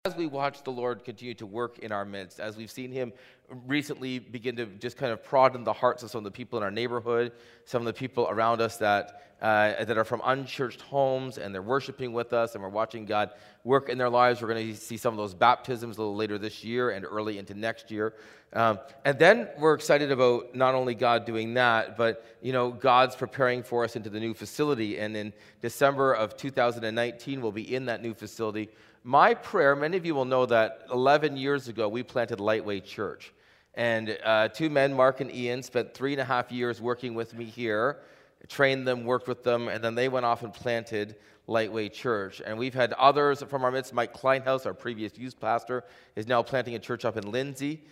As we watch the Lord continue to work in our midst, as we've seen him recently begin to just kind of prod in the hearts of some of the people in our neighborhood, some of the people around us that are from unchurched homes, and they're worshiping with us, and we're watching God work in their lives. We're going to see some of those baptisms a little later this year and early into next year. And then we're excited about not only God doing that, but God's preparing for us into the new facility. And in December of 2019, we'll be in that new facility. My prayer, many of you will know that 11 years ago, we planted Lightway Church. And two men, Mark and Ian, spent 3.5 years working with me here, trained them, worked with them, and then they went off and planted Lightway Church. And we've had others from our midst. Mike Kleinhaus, our previous youth pastor, is now planting a church up in Lindsay.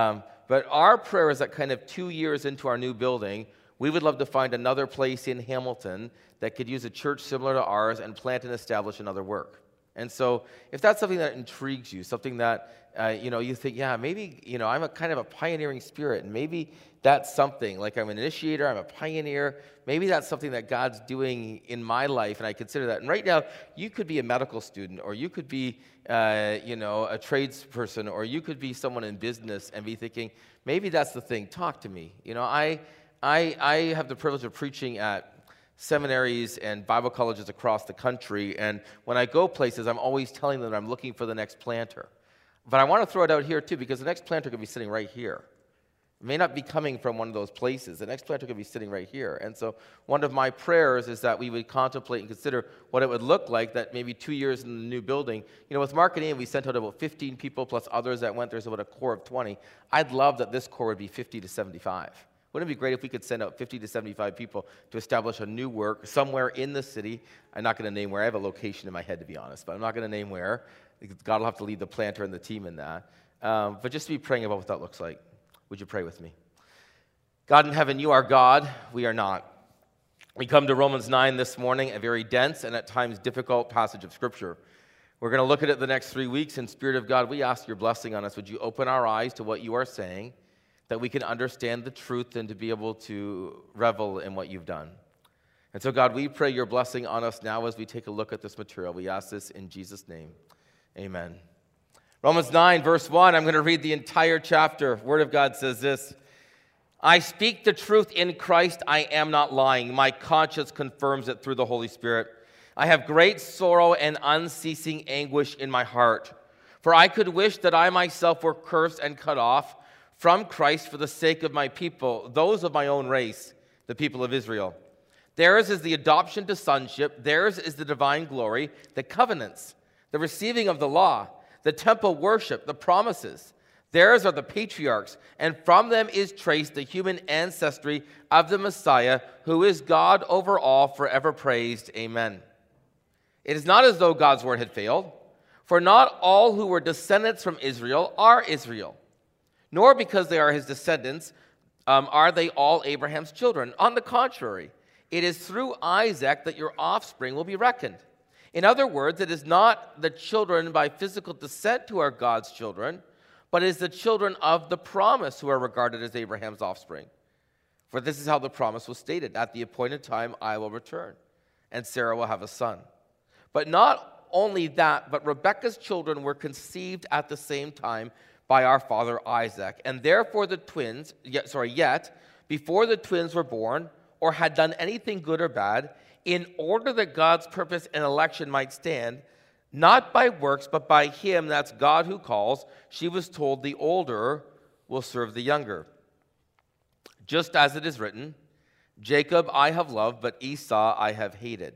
But our prayer is that kind of 2 years into our new building, we would love to find another place in Hamilton that could use a church similar to ours and plant and establish another work. And so if that's something that intrigues you, something that, you think, yeah, maybe, I'm a kind of a pioneering spirit, and maybe that's something, like I'm an initiator, I'm a pioneer, maybe that's something that God's doing in my life, and I consider that. And right now, you could be a medical student, or you could be, a tradesperson, or you could be someone in business and be thinking, maybe that's the thing, talk to me. I have the privilege of preaching at seminaries and Bible colleges across the country, and when I go places, I'm always telling them that I'm looking for the next planter. But I want to throw it out here too, because the next planter could be sitting right here. It may not be coming from one of those places. The next planter could be sitting right here. And so one of my prayers is that we would contemplate and consider what it would look like that maybe 2 years in the new building, with Mark and Ian, we sent out about 15 people plus others that went. There's about a core of 20. I'd love that this core would be 50 to 75. Wouldn't it be great if we could send out 50 to 75 people to establish a new work somewhere in the city? I'm not going to name where. I have a location in my head, to be honest, but I'm not going to name where. God will have to lead the planter and the team in that. But just to be praying about what that looks like. Would you pray with me? God in heaven, you are God. We are not. We come to Romans 9 this morning, a very dense and at times difficult passage of Scripture. We're going to look at it the next 3 weeks. In Spirit of God, we ask your blessing on us. Would you open our eyes to what you are saying, that we can understand the truth and to be able to revel in what you've done. And so, God, we pray your blessing on us now as we take a look at this material. We ask this in Jesus' name. Amen. Romans 9, verse 1, I'm going to read the entire chapter. Word of God says this: I speak the truth in Christ, I am not lying. My conscience confirms it through the Holy Spirit. I have great sorrow and unceasing anguish in my heart. For I could wish that I myself were cursed and cut off from Christ for the sake of my people, those of my own race, the people of Israel. Theirs is the adoption to sonship, theirs is the divine glory, the covenants, the receiving of the law, the temple worship, the promises. Theirs are the patriarchs, and from them is traced the human ancestry of the Messiah, who is God over all, forever praised. Amen. It is not as though God's word had failed, for not all who were descendants from Israel are Israel. Nor because they are his descendants are they all Abraham's children. On the contrary, it is through Isaac that your offspring will be reckoned. In other words, it is not the children by physical descent who are God's children, but it is the children of the promise who are regarded as Abraham's offspring. For this is how the promise was stated: at the appointed time I will return, and Sarah will have a son. But not only that, but Rebekah's children were conceived at the same time by our father Isaac. And therefore yet, before the twins were born, or had done anything good or bad, in order that God's purpose and election might stand, not by works, but by him, that's God who calls, she was told, the older will serve the younger. Just as it is written, Jacob I have loved, but Esau I have hated.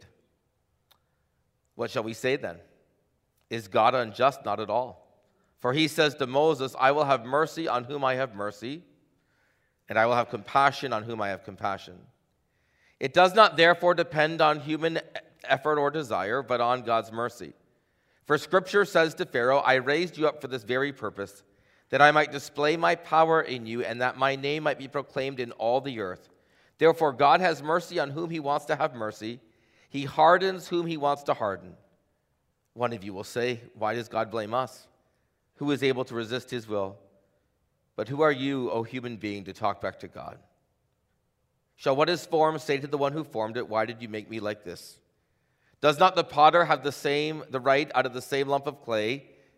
What shall we say then? Is God unjust? Not at all. For he says to Moses, I will have mercy on whom I have mercy, and I will have compassion on whom I have compassion. It does not therefore depend on human effort or desire, but on God's mercy. For Scripture says to Pharaoh, I raised you up for this very purpose, that I might display my power in you, and that my name might be proclaimed in all the earth. Therefore God has mercy on whom he wants to have mercy. He hardens whom he wants to harden. One of you will say, why does God blame us? Who is able to resist his will? But who are you, O human being, to talk back to God? Shall what is formed say to the one who formed it, why did you make me like this? Does not the potter have the right out of the same lump of clay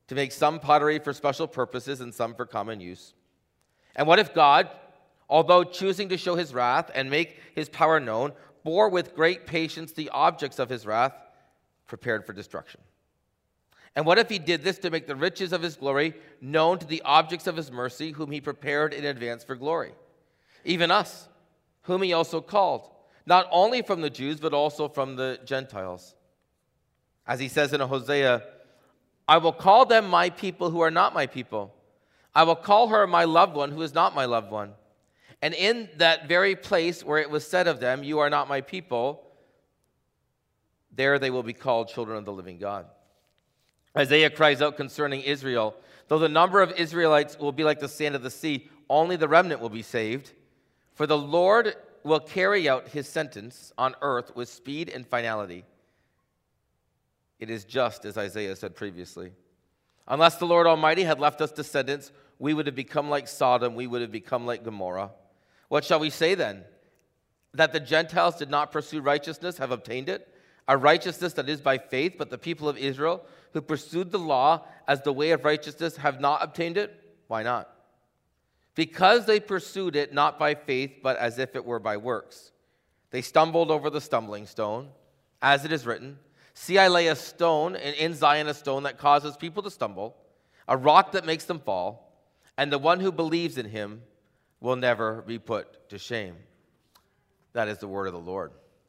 to make some pottery for special purposes and some for common use. And what if God, although choosing to show his wrath and make his power known, bore with great patience the objects of his wrath, prepared for destruction? And what if he did this to make the riches of his glory known to the objects of his mercy, whom he prepared in advance for glory? Even us, whom he also called, not only from the Jews, but also from the Gentiles. As he says in Hosea, I will call them my people who are not my people. I will call her my loved one who is not my loved one. And in that very place where it was said of them, you are not my people, there they will be called children of the living God. Isaiah cries out concerning Israel, though the number of Israelites will be like the sand of the sea, only the remnant will be saved. For the Lord will carry out his sentence on earth with speed and finality. It is just as Isaiah said previously. Unless the Lord Almighty had left us descendants, we would have become like Sodom, we would have become like Gomorrah. What shall we say then? That the Gentiles did not pursue righteousness, have obtained it? A righteousness that is by faith, but the people of Israel, who pursued the law as the way of righteousness, have not obtained it? Why not? Because they pursued it not by faith, but as if it were by works. They stumbled over the stumbling stone, as it is written, see, I lay a stone, and in Zion a stone that causes people to stumble, a rock that makes them fall, and the one who believes in him will never be put to shame. That is the word of the Lord.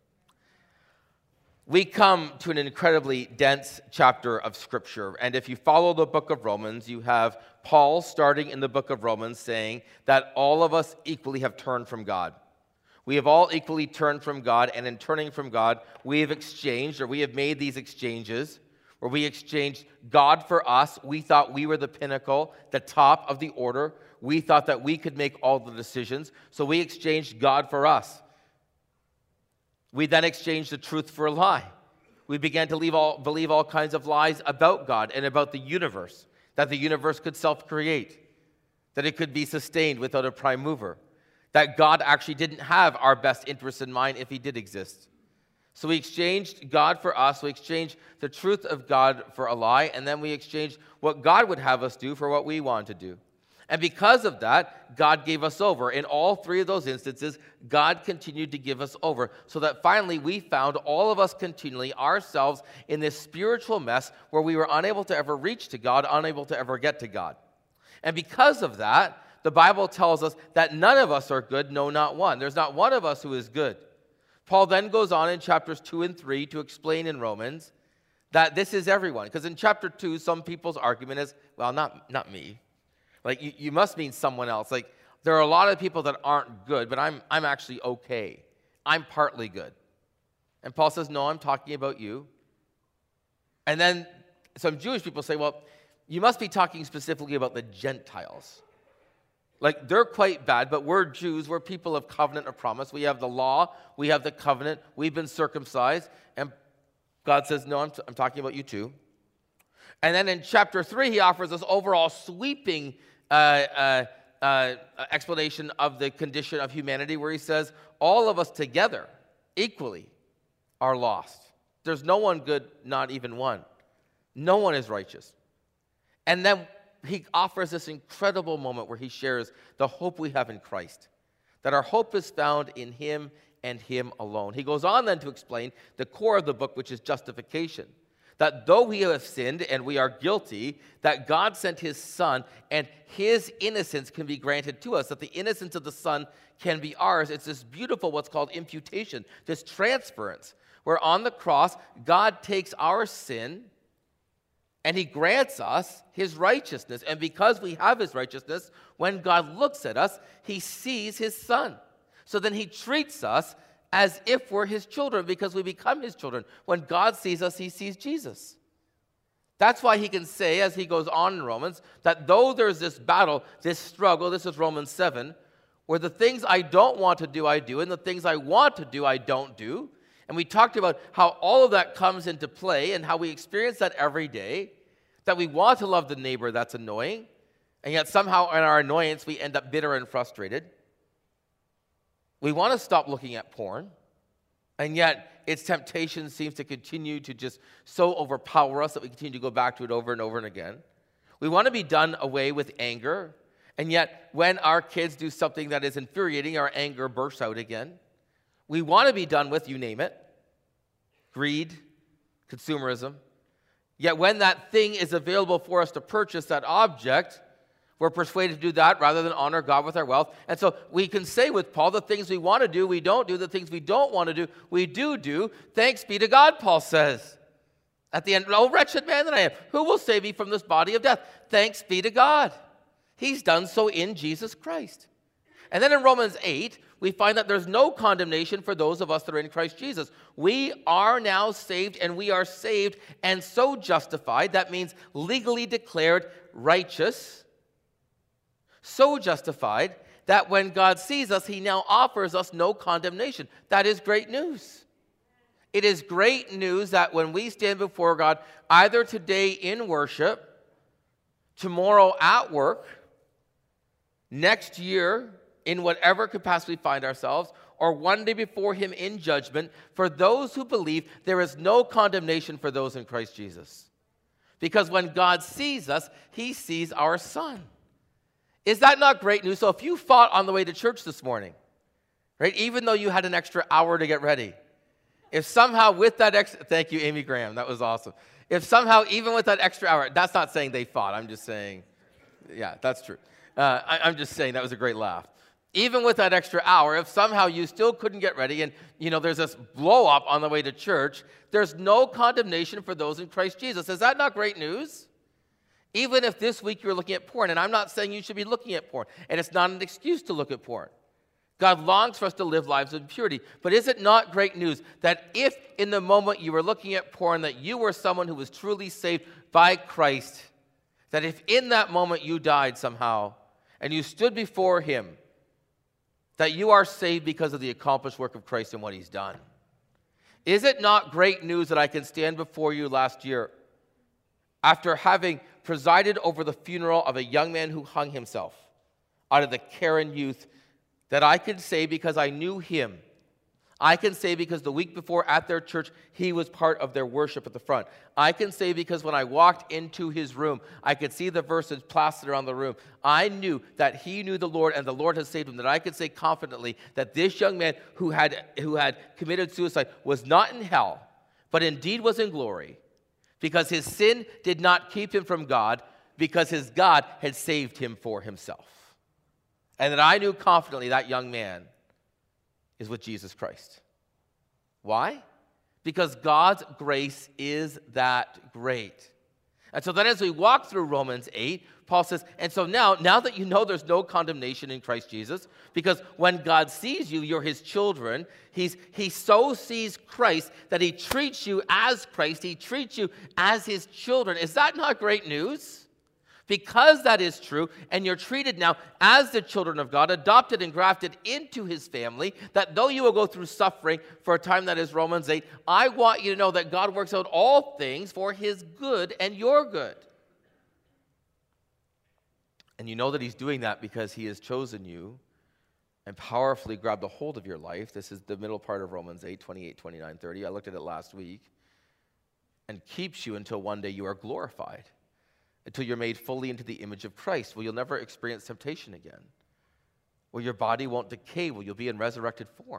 We come to an incredibly dense chapter of Scripture, and if you follow the book of Romans, you have Paul starting in the book of Romans saying that all of us equally have turned from God. We have all equally turned from God, and in turning from God, we have exchanged, or we have made these exchanges, where we exchanged God for us. We thought we were the pinnacle, the top of the order. We thought that we could make all the decisions, so we exchanged God for us. We then exchanged the truth for a lie. We began to believe all kinds of lies about God and about the universe, that the universe could self-create, that it could be sustained without a prime mover, that God actually didn't have our best interests in mind if he did exist. So we exchanged God for us, we exchanged the truth of God for a lie, and then we exchanged what God would have us do for what we want to do. And because of that, God gave us over. In all three of those instances, God continued to give us over, so that finally we found all of us continually ourselves in this spiritual mess where we were unable to ever reach to God, unable to ever get to God. And because of that, the Bible tells us that none of us are good, no, not one. There's not one of us who is good. Paul then goes on in chapters 2 and 3 to explain in Romans that this is everyone. Because in chapter 2, some people's argument is, well, not me. Like, you must mean someone else. Like, there are a lot of people that aren't good, but I'm actually okay. I'm partly good. And Paul says, no, I'm talking about you. And then some Jewish people say, well, you must be talking specifically about the Gentiles. Like, they're quite bad, but we're Jews. We're people of covenant of promise. We have the law. We have the covenant. We've been circumcised. And God says, no, I'm talking about you too. And then in chapter 3, he offers this overall sweeping explanation of the condition of humanity, where he says, all of us together, equally, are lost. There's no one good, not even one. No one is righteous. And then he offers this incredible moment where he shares the hope we have in Christ, that our hope is found in him and him alone. He goes on then to explain the core of the book, which is justification. That though we have sinned and we are guilty, that God sent his Son and his innocence can be granted to us, that the innocence of the Son can be ours. It's this beautiful, what's called imputation, this transference, where on the cross, God takes our sin and he grants us his righteousness. And because we have his righteousness, when God looks at us, he sees his Son. So then he treats us as if we're his children, because we become his children. When God sees us, he sees Jesus. That's why he can say, as he goes on in Romans, that though there's this battle, this struggle, this is Romans 7, where the things I don't want to do, I do, and the things I want to do, I don't do. And we talked about how all of that comes into play and how we experience that every day, that we want to love the neighbor that's annoying, and yet somehow in our annoyance, we end up bitter and frustrated. We want to stop looking at porn, and yet its temptation seems to continue to just so overpower us that we continue to go back to it over and over and again. We want to be done away with anger. And yet, when our kids do something that is infuriating, our anger bursts out again. We want to be done with, you name it, greed, consumerism. Yet when that thing is available for us to purchase, that object, we're persuaded to do that rather than honor God with our wealth. And so we can say with Paul, the things we want to do, we don't do. The things we don't want to do, we do. Thanks be to God, Paul says. At the end, oh, wretched man that I am, who will save me from this body of death? Thanks be to God. He's done so in Jesus Christ. And then in Romans 8, we find that there's no condemnation for those of us that are in Christ Jesus. We are now saved, and we are saved and so justified. That means legally declared righteous. So justified that when God sees us, he now offers us no condemnation. That is great news. It is great news that when we stand before God, either today in worship, tomorrow at work, next year in whatever capacity we find ourselves, or one day before him in judgment, for those who believe, there is no condemnation for those in Christ Jesus. Because when God sees us, he sees our Son. Is that not great news? So if you fought on the way to church this morning, right, even though you had an extra hour to get ready, if somehow with that extra, thank you, Amy Graham, that was awesome. If somehow, even with that extra hour, that's not saying they fought, I'm just saying, yeah, that's true. I'm just saying that was a great laugh. Even with that extra hour, if somehow you still couldn't get ready and, there's this blow up on the way to church, there's no condemnation for those in Christ Jesus. Is that not great news? Even if this week you're looking at porn, and I'm not saying you should be looking at porn, and it's not an excuse to look at porn. God longs for us to live lives of purity. But is it not great news that if in the moment you were looking at porn, that you were someone who was truly saved by Christ, that if in that moment you died somehow and you stood before him, that you are saved because of the accomplished work of Christ and what he's done? Is it not great news that I can stand before you last year after having presided over the funeral of a young man who hung himself out of the Karen youth, that I can say because I knew him, I can say because the week before at their church, he was part of their worship at the front. I can say because when I walked into his room, I could see the verses plastered on the room. I knew that he knew the Lord and the Lord had saved him, that I could say confidently that this young man who had committed suicide was not in hell, but indeed was in glory, because his sin did not keep him from God, because his God had saved him for himself. And that I knew confidently that young man is with Jesus Christ. Why? Because God's grace is that great. And so then as we walk through Romans 8, Paul says, and so now that you know there's no condemnation in Christ Jesus, because when God sees you, you're his children, he so sees Christ that he treats you as Christ, he treats you as his children. Is that not great news? Because that is true, and you're treated now as the children of God, adopted and grafted into his family, that though you will go through suffering for a time that is Romans 8, I want you to know that God works out all things for his good and your good. And you know that he's doing that because he has chosen you and powerfully grabbed a hold of your life. This is the middle part of Romans 8, 28, 29, 30. I looked at it last week. And keeps you until one day you are glorified, until you're made fully into the image of Christ, where you'll never experience temptation again, where your body won't decay, where you'll be in resurrected form,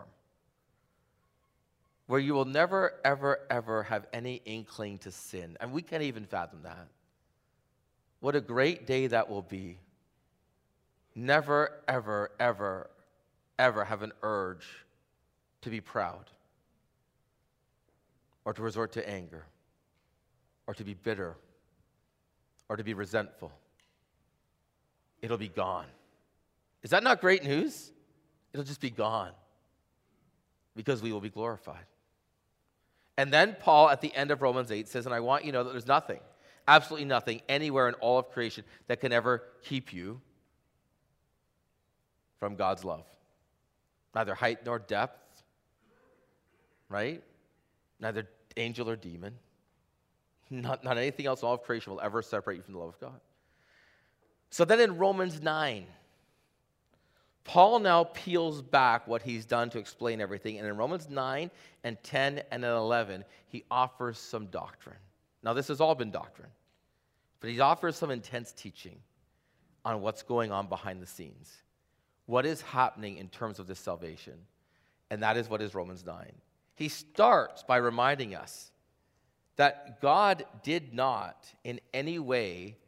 where you will never, ever, ever have any inkling to sin. And we can't even fathom that. What a great day that will be. Never, ever, ever, ever have an urge to be proud, or to resort to anger, or to be bitter, or to be resentful. It'll be gone. Is that not great news? It'll just be gone because we will be glorified. And then Paul at the end of Romans 8 says, and I want you to know that there's nothing, absolutely nothing, anywhere in all of creation that can ever keep you from God's love. Neither height nor depth, right? Neither angel or demon. Not anything else in all of creation will ever separate you from the love of God. So then in Romans 9, Paul now peels back what he's done to explain everything. And in Romans 9 and 10 and 11, he offers some doctrine. Now this has all been doctrine. But he offers some intense teaching on what's going on behind the scenes. What is happening in terms of this salvation? And that is what is Romans 9. He starts by reminding us that God did not in any way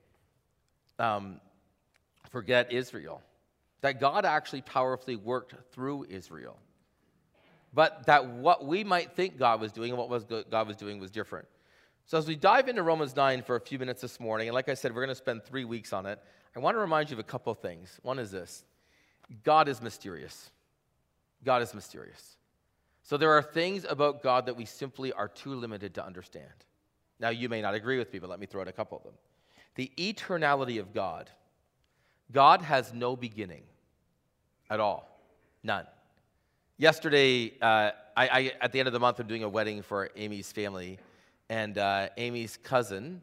forget Israel. That God actually powerfully worked through Israel. But that what we might think God was doing and what God was doing was different. So as we dive into Romans 9 for a few minutes this morning, and like I said, we're going to spend 3 weeks on it, I want to remind you of a couple of things. One is this: God is mysterious. God is mysterious. So there are things about God that we simply are too limited to understand. Now, you may not agree with me, but let me throw out a couple of them. The eternality of God. God has no beginning at all. None. Yesterday, I at the end of the month, I'm doing a wedding for Amy's family, and Amy's cousin,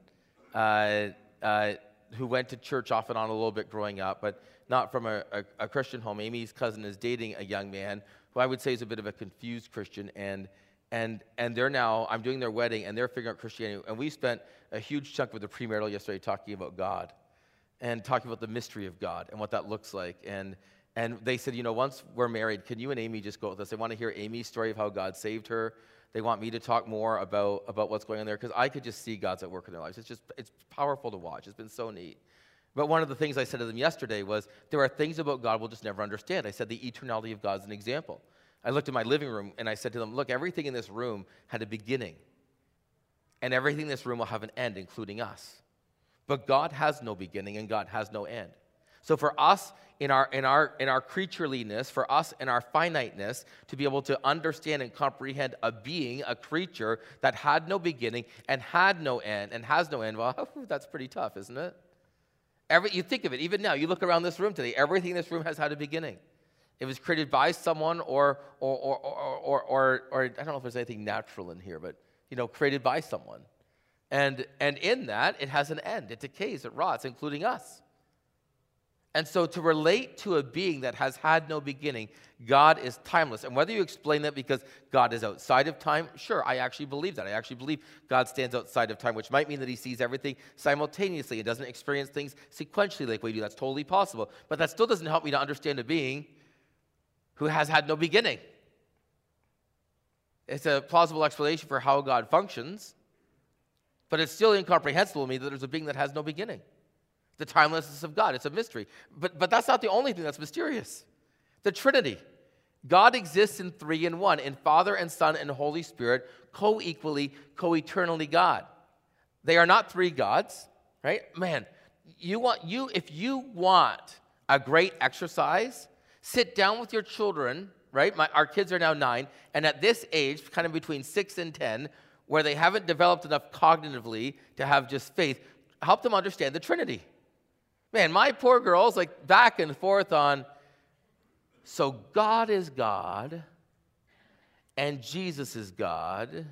who went to church off and on a little bit growing up, but not from a Christian home. Amy's cousin is dating a young man who I would say is a bit of a confused Christian, and they're now, I'm doing their wedding, and they're figuring out Christianity. And we spent a huge chunk of the premarital yesterday talking about God and talking about the mystery of God and what that looks like. And they said, once we're married, can you and Amy just go with us? They want to hear Amy's story of how God saved her. They want me to talk more about what's going on there, because I could just see God's at work in their lives. It's powerful to watch. It's been so neat. But one of the things I said to them yesterday was, there are things about God we'll just never understand. I said the eternality of God is an example. I looked at my living room and I said to them, look, everything in this room had a beginning. And everything in this room will have an end, including us. But God has no beginning and God has no end. So for us, in our creatureliness, for us in our finiteness, to be able to understand and comprehend a being, a creature that had no beginning and had no end and has no end, well, that's pretty tough, isn't it? You think of it, even now, you look around this room today, everything in this room has had a beginning. It was created by someone or I don't know if there's anything natural in here, but, created by someone. And in that, it has an end. It decays, it rots, including us. And so to relate to a being that has had no beginning, God is timeless. And whether you explain that because God is outside of time, sure, I actually believe that. I actually believe God stands outside of time, which might mean that he sees everything simultaneously and doesn't experience things sequentially like we do. That's totally possible. But that still doesn't help me to understand a being who has had no beginning. It's a plausible explanation for how God functions, but it's still incomprehensible to me that there's a being that has no beginning. The timelessness of God, it's a mystery. But that's not the only thing that's mysterious. The Trinity. God exists in three in one, in Father and Son and Holy Spirit, co-equally, co-eternally God. They are not three gods, right? Man, if you want a great exercise, sit down with your children, right? Our kids are now 9, and at this age, kind of between 6 and 10, where they haven't developed enough cognitively to have just faith, help them understand the Trinity. Man, my poor girls, like back and forth on, so God is God, and Jesus is God,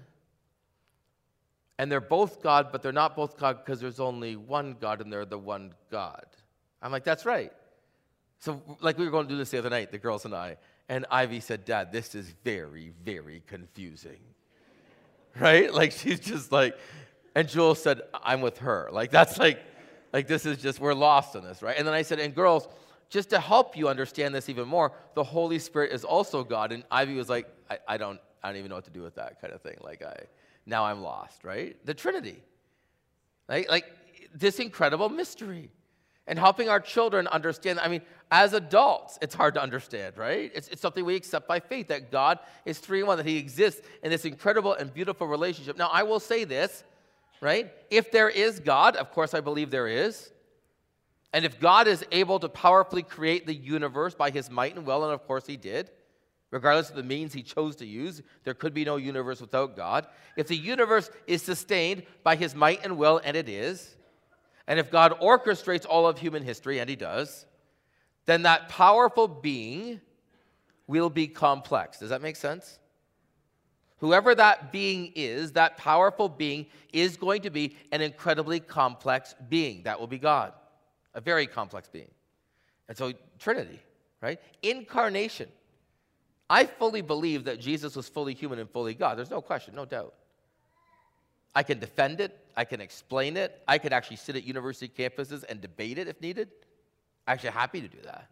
and they're both God, but they're not both God because there's only one God, and they're the one God. I'm like, that's right. So, like, we were going to do this the other night, the girls and I, and Ivy said, Dad, this is very, very confusing. Right? Like, she's just like, and Joel said, I'm with her. Like, that's like this is just, we're lost in this, right? And then I said, and girls, just to help you understand this even more, the Holy Spirit is also God. And Ivy was like, I don't even know what to do with that kind of thing. Like, now I'm lost, right? The Trinity. Like this incredible mystery. And helping our children understand, as adults, it's hard to understand, right? It's something we accept by faith, that God is three in one, that he exists in this incredible and beautiful relationship. Now, I will say this, right? If there is God, of course I believe there is, and if God is able to powerfully create the universe by his might and will, and of course he did, regardless of the means he chose to use, there could be no universe without God. If the universe is sustained by his might and will, and it is, and if God orchestrates all of human history, and he does, then that powerful being will be complex. Does that make sense? Whoever that being is, that powerful being, is going to be an incredibly complex being. That will be God, a very complex being. And so, Trinity, right? Incarnation. I fully believe that Jesus was fully human and fully God. There's no question, no doubt. I can defend it. I can explain it. I could actually sit at university campuses and debate it if needed. I'm actually happy to do that.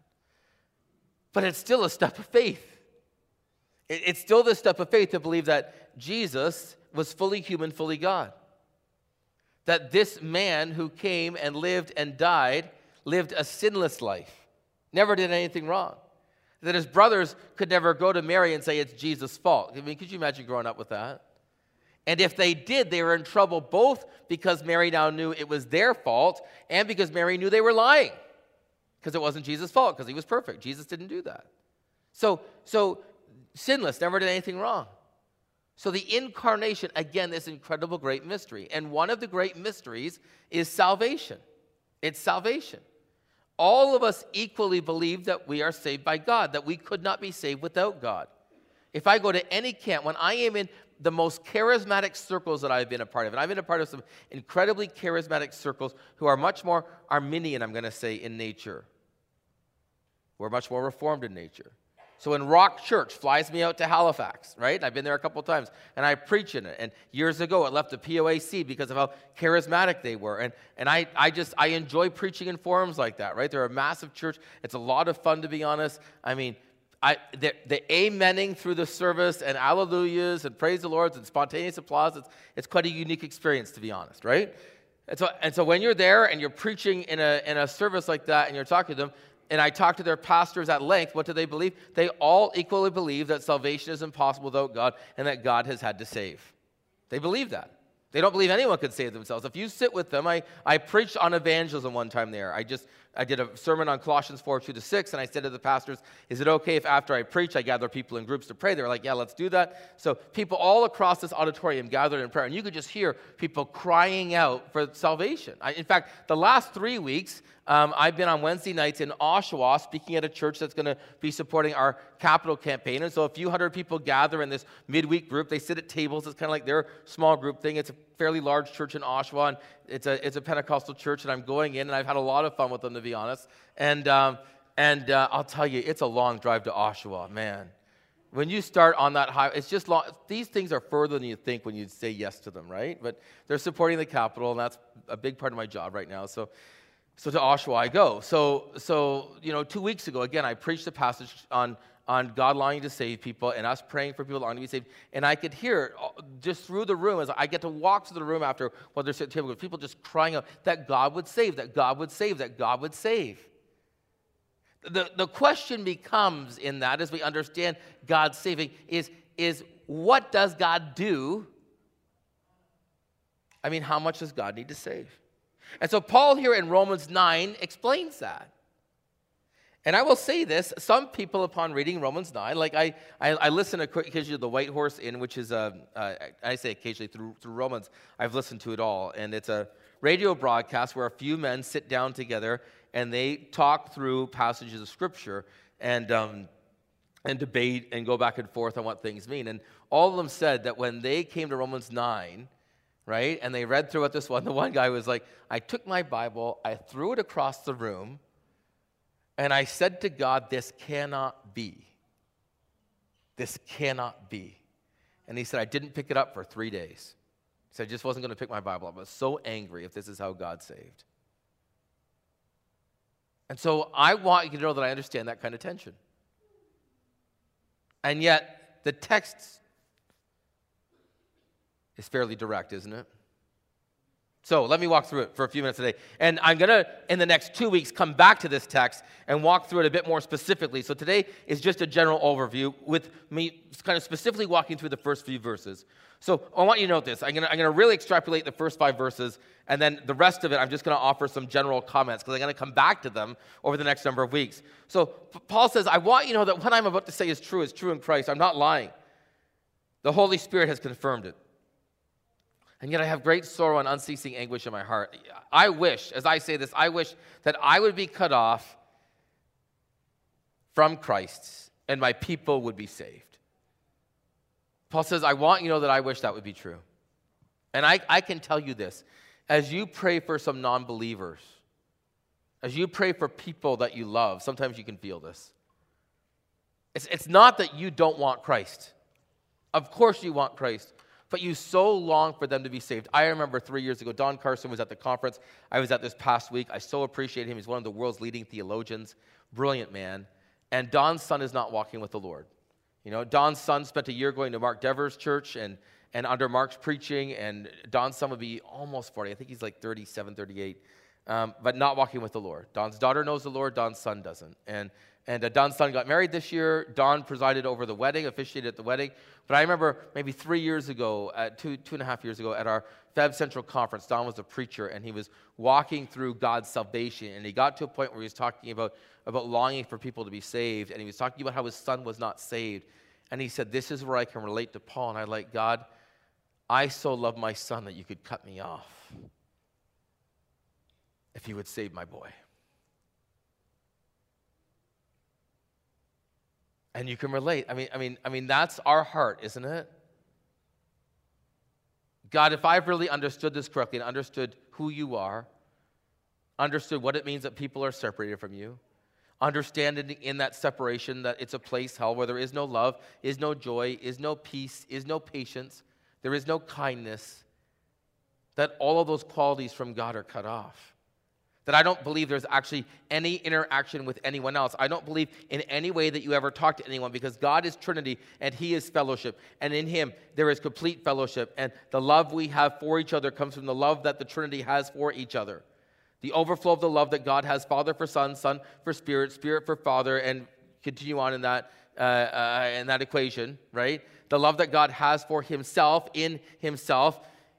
But it's still a step of faith. It's still the step of faith to believe that Jesus was fully human, fully God. That this man who came and lived and died lived a sinless life, never did anything wrong. That his brothers could never go to Mary and say it's Jesus' fault. I mean, could you imagine growing up with that? And if they did, they were in trouble both because Mary now knew it was their fault and because Mary knew they were lying because it wasn't Jesus' fault because he was perfect. Jesus didn't do that. So sinless, never did anything wrong. So the incarnation, again, this incredible great mystery. And one of the great mysteries is salvation. It's salvation. All of us equally believe that we are saved by God, that we could not be saved without God. If I go to any camp, when I am in the most charismatic circles that I've been a part of, and I've been a part of some incredibly charismatic circles who are much more Arminian, I'm going to say, in nature. We're much more reformed in nature. So when Rock Church flies me out to Halifax, right? I've been there a couple of times, and I preach in it. And years ago, it left the POAC because of how charismatic they were. And I enjoy preaching in forums like that, right? They're a massive church. It's a lot of fun, to be honest. I mean, the amening through the service and alleluias and praise the Lord and spontaneous applause, it's quite a unique experience, to be honest, right? And so when you're there and you're preaching in a service like that and you're talking to them, and I talk to their pastors at length, what do they believe? They all equally believe that salvation is impossible without God and that God has had to save. They believe that. They don't believe anyone could save themselves. If you sit with them, I preached on evangelism one time there. I did a sermon on Colossians 4:2-6, and I said to the pastors, is it okay if after I preach, I gather people in groups to pray? They were like, yeah, let's do that. So people all across this auditorium gathered in prayer, and you could just hear people crying out for salvation. In fact, the last 3 weeks, I've been on Wednesday nights in Oshawa speaking at a church that's going to be supporting our capital campaign. And so a few hundred people gather in this midweek group. They sit at tables. It's kind of like their small group thing. It's a fairly large church in Oshawa, and it's a Pentecostal church, and I'm going in, and I've had a lot of fun with them, to be honest. And I'll tell you, it's a long drive to Oshawa, man. When you start on that highway, it's just long. These things are further than you think when you say yes to them, right? But they're supporting the capital, and that's a big part of my job right now. So to Oshawa I go. So 2 weeks ago, again, I preached a passage on God longing to save people and us praying for people longing to be saved. And I could hear it just through the room as I get to walk through the room after while they're sitting at the table, with people just crying out that God would save, that God would save, that God would save. The question becomes in that, as we understand God's saving, is what does God do? I mean, how much does God need to save? And so Paul here in Romans 9 explains that. And I will say this, some people upon reading Romans 9, like I listen occasionally to the White Horse Inn, which is, I say occasionally through Romans, I've listened to it all. And it's a radio broadcast where a few men sit down together and they talk through passages of Scripture and debate and go back and forth on what things mean. And all of them said that when they came to Romans 9, right, and they read through it this one, the one guy was like, I took my Bible, I threw it across the room, and I said to God, this cannot be. This cannot be. And he said, I didn't pick it up for 3 days. He said, I just wasn't going to pick my Bible up. I was so angry if this is how God saved. And so I want you to know that I understand that kind of tension. And yet, the text is fairly direct, isn't it? So let me walk through it for a few minutes today. And I'm going to, in the next 2 weeks, come back to this text and walk through it a bit more specifically. So today is just a general overview with me kind of specifically walking through the first few verses. So I want you to note this. I'm going to really extrapolate the first 5 verses, and then the rest of it, I'm just going to offer some general comments because I'm going to come back to them over the next number of weeks. So Paul says, I want you to know that what I'm about to say is true in Christ. I'm not lying. The Holy Spirit has confirmed it. And yet I have great sorrow and unceasing anguish in my heart. I wish, as I say this, I wish that I would be cut off from Christ and my people would be saved. Paul says, I want you to know that I wish that would be true. And I can tell you this. As you pray for some non-believers, as you pray for people that you love, sometimes you can feel this. It's not that you don't want Christ. Of course you want Christ. but you so long for them to be saved. I remember 3 years ago, Don Carson was at the conference. I was at this past week. I so appreciate him. He's one of the world's leading theologians, brilliant man. And Don's son is not walking with the Lord. You know, Don's son spent a year going to Mark Dever's church and under Mark's preaching, and Don's son would be almost 40. I think he's like 37, 38, but not walking with the Lord. Don's daughter knows the Lord. Don's son doesn't. And Don's son got married this year. Don presided over the wedding, officiated at the wedding. But I remember maybe 3 years ago, 2.5 years ago, at our Feb Central conference, Don was a preacher, and he was walking through God's salvation. And he got to a point where he was talking about longing for people to be saved. And he was talking about how his son was not saved. And he said, this is where I can relate to Paul. And I like, God, I so love my son that you could cut me off if you would save my boy. And you can relate. I mean, that's our heart, isn't it? God, if I've really understood this correctly and understood who you are, understood what it means that people are separated from you, understanding in that separation that it's a place, hell, where there is no love, is no joy, is no peace, is no patience, there is no kindness, that all of those qualities from God are cut off. That I don't believe there's actually any interaction with anyone else. I don't believe in any way that you ever talk to anyone, because God is Trinity and he is fellowship. And in him, there is complete fellowship. And the love we have for each other comes from the love that the Trinity has for each other. The overflow of the love that God has, Father for Son, Son for Spirit, Spirit for Father, and continue on in that equation, right? The love that God has for himself, in himself,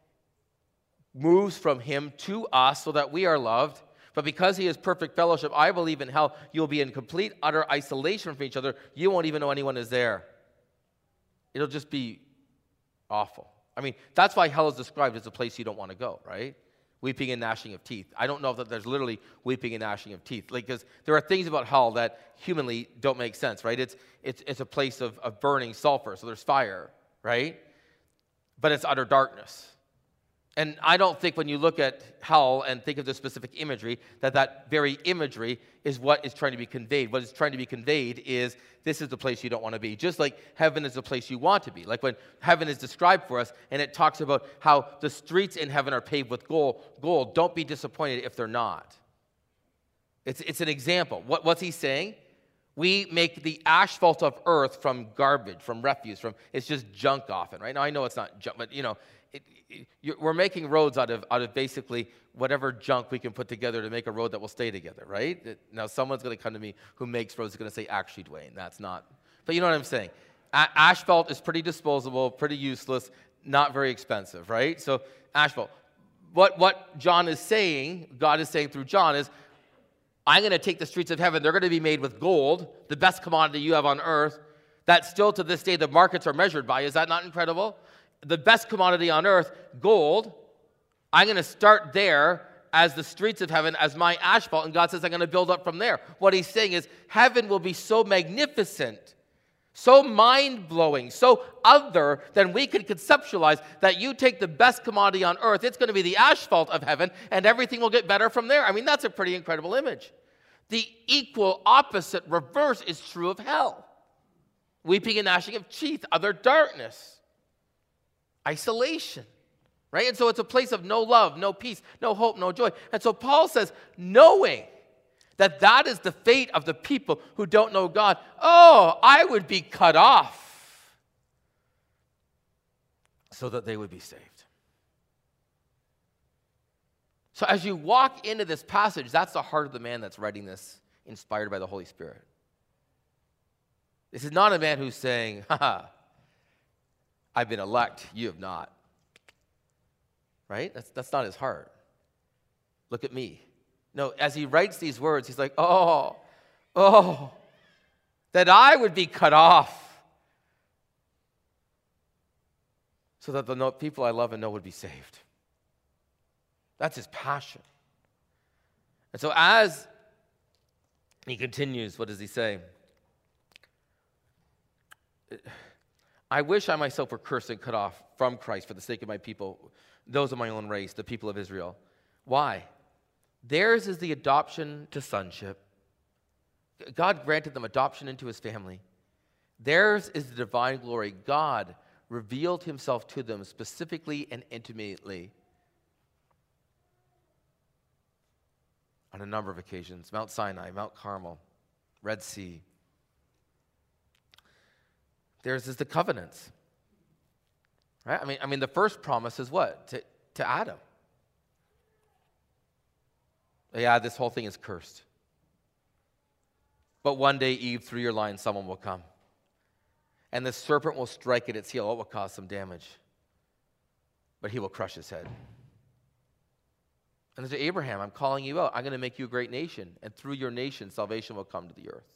moves from him to us so that we are loved. But because he is perfect fellowship, I believe in hell, you'll be in complete, utter isolation from each other. You won't even know anyone is there. It'll just be awful. I mean, that's why hell is described as a place you don't want to go, right? Weeping and gnashing of teeth. I don't know if there's literally weeping and gnashing of teeth. Because there are things about hell that humanly don't make sense, right? It's a place of burning sulfur, so there's fire, right? But it's utter darkness. And I don't think when you look at hell and think of the specific imagery, that very imagery is what is trying to be conveyed. What is trying to be conveyed is this is the place you don't want to be. Just like heaven is the place you want to be. Like when heaven is described for us and it talks about how the streets in heaven are paved with gold. Don't be disappointed if they're not. It's an example. What's he saying? We make the asphalt of earth from garbage, from refuse, it's just junk often, right? Now I know it's not junk, but you know, we're making roads out of basically whatever junk we can put together to make a road that will stay together, right? Now, someone's going to come to me who makes roads is going to say, actually, Dwayne, that's not. But you know what I'm saying? Asphalt is pretty disposable, pretty useless, not very expensive, right? So asphalt. What John is saying, God is saying through John is, I'm going to take the streets of heaven. They're going to be made with gold, the best commodity you have on earth, that still to this day the markets are measured by. Is that not incredible? The best commodity on earth, gold. I'm going to start there as the streets of heaven, as my asphalt, and God says I'm going to build up from there. What he's saying is heaven will be so magnificent, so mind-blowing, so other than we could conceptualize, that you take the best commodity on earth, it's going to be the asphalt of heaven, and everything will get better from there. I mean, that's a pretty incredible image. The equal opposite reverse is true of hell. Weeping and gnashing of teeth, utter darkness. Isolation, right? And so it's a place of no love, no peace, no hope, no joy. And so Paul says, knowing that is the fate of the people who don't know God, I would be cut off so that they would be saved. So as you walk into this passage, that's the heart of the man that's writing this, inspired by the Holy Spirit. This is not a man who's saying, I've been elect, you have not. Right? That's not his heart. Look at me. No, as he writes these words, he's like, that I would be cut off so that the people I love and know would be saved. That's his passion. And so as he continues, what does he say? I wish I myself were cursed and cut off from Christ for the sake of my people, those of my own race, the people of Israel. Why? Theirs is the adoption to sonship. God granted them adoption into his family. Theirs is the divine glory. God revealed himself to them specifically and intimately on a number of occasions. Mount Sinai, Mount Carmel, Red Sea. There's the covenants. Right? I mean, the first promise is what? To Adam. Yeah, this whole thing is cursed. But one day, Eve, through your line, someone will come. And the serpent will strike at its heel. It will cause some damage. But he will crush his head. And to Abraham, I'm calling you out. I'm going to make you a great nation. And through your nation, salvation will come to the earth.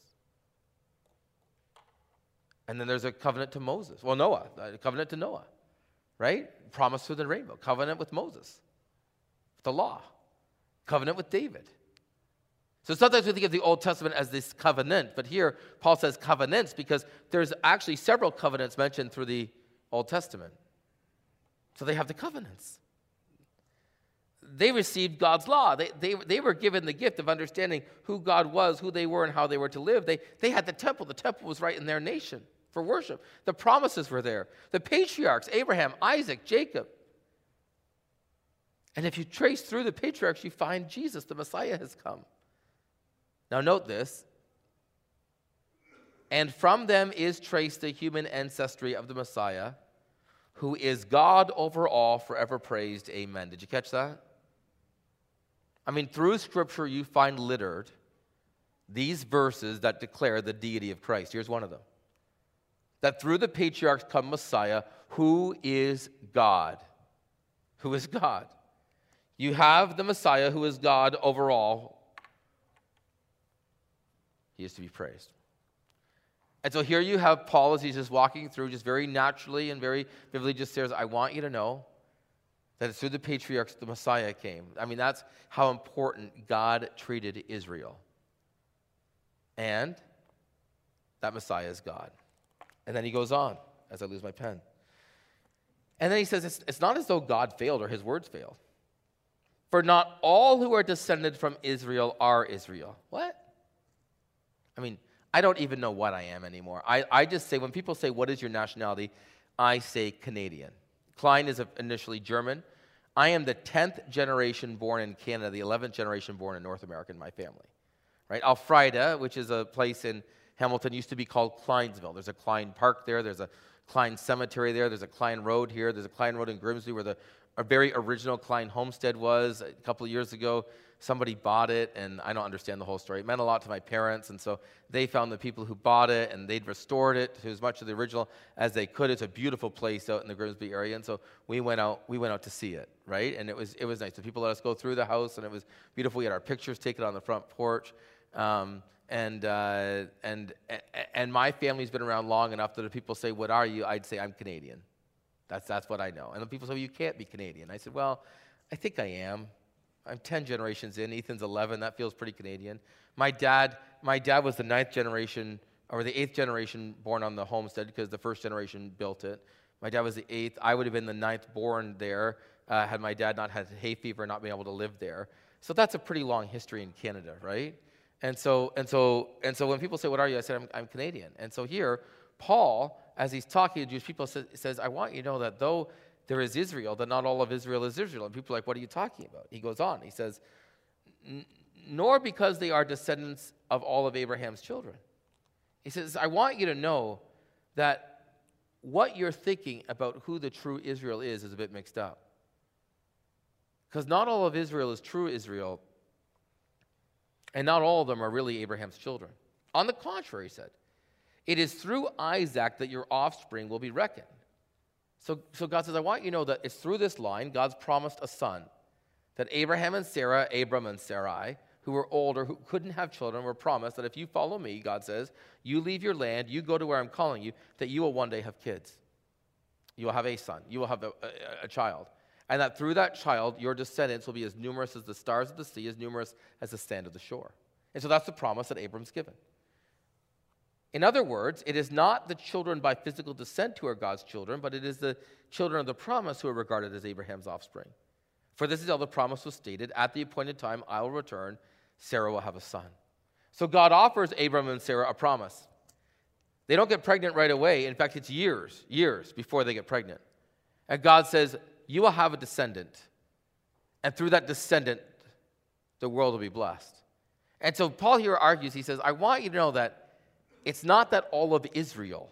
And then there's a covenant to Moses. Well, Noah, a covenant to Noah. Right? Promise through the rainbow. Covenant with Moses. The law. Covenant with David. So sometimes we think of the Old Testament as this covenant, but here Paul says covenants because there's actually several covenants mentioned through the Old Testament. So they have the covenants. They received God's law. They were given the gift of understanding who God was, who they were, and how they were to live. They had the temple. The temple was right in their nation for worship. The promises were there. The patriarchs, Abraham, Isaac, Jacob. And if you trace through the patriarchs, you find Jesus, the Messiah, has come. Now note this. And from them is traced the human ancestry of the Messiah, who is God over all, forever praised. Amen. Did you catch that? I mean, through Scripture, you find littered these verses that declare the deity of Christ. Here's one of them. That through the patriarchs come Messiah, who is God. Who is God. You have the Messiah, who is God over all. He is to be praised. And so here you have Paul as he's just walking through, just very naturally and very vividly just says, I want you to know that it's through the patriarchs the Messiah came. I mean, that's how important God treated Israel. And that Messiah is God. And then he goes on, as I lose my pen. And then he says, it's not as though God failed or his words failed. For not all who are descended from Israel are Israel. What? I mean, I don't even know what I am anymore. I just say, when people say, what is your nationality? I say Canadian. Klein is initially German. I am the 10th generation born in Canada, the 11th generation born in North America in my family. Right? Alfreda, which is a place in Hamilton, used to be called Kleinsville. There's a Klein Park there. There's a Klein Cemetery there. There's a Klein Road here. There's a Klein Road in Grimsby where a very original Klein homestead was. A couple of years ago, somebody bought it, and I don't understand the whole story. It meant a lot to my parents, and so they found the people who bought it, and they'd restored it to as much of the original as they could. It's a beautiful place out in the Grimsby area, and so we went out to see it, right? And it was nice. The people let us go through the house, and it was beautiful. We had our pictures taken on the front porch, and my family's been around long enough that if people say, "What are you?" I'd say, "I'm Canadian." That's what I know. And then people say, well, you can't be Canadian. I said, well, I think I am. I'm 10 generations in. Ethan's 11. That feels pretty Canadian. My dad was the 9th generation, or the 8th generation born on the homestead because the first generation built it. My dad was the 8th. I would have been the 9th born there had my dad not had hay fever and not been able to live there. So that's a pretty long history in Canada, right? And so when people say, what are you? I said, I'm Canadian. And so here, Paul, as he's talking to Jewish people, says, I want you to know that though there is Israel, that not all of Israel is Israel. And people are like, what are you talking about? He goes on. He says, nor because they are descendants of all of Abraham's children. He says, I want you to know that what you're thinking about who the true Israel is a bit mixed up. Because not all of Israel is true Israel, and not all of them are really Abraham's children. On the contrary, he said, it is through Isaac that your offspring will be reckoned. So God says, I want you to know that it's through this line, God's promised a son, that Abraham and Sarah, Abram and Sarai, who were older, who couldn't have children, were promised that if you follow me, God says, you leave your land, you go to where I'm calling you, that you will one day have kids. You will have a son. You will have a child. And that through that child, your descendants will be as numerous as the stars of the sea, as numerous as the sand of the shore. And so that's the promise that Abram's given. In other words, it is not the children by physical descent who are God's children, but it is the children of the promise who are regarded as Abraham's offspring. For this is how the promise was stated, at the appointed time I will return, Sarah will have a son. So God offers Abram and Sarah a promise. They don't get pregnant right away. In fact, it's years before they get pregnant. And God says, you will have a descendant. And through that descendant, the world will be blessed. And so Paul here argues, he says, I want you to know that it's not that all of Israel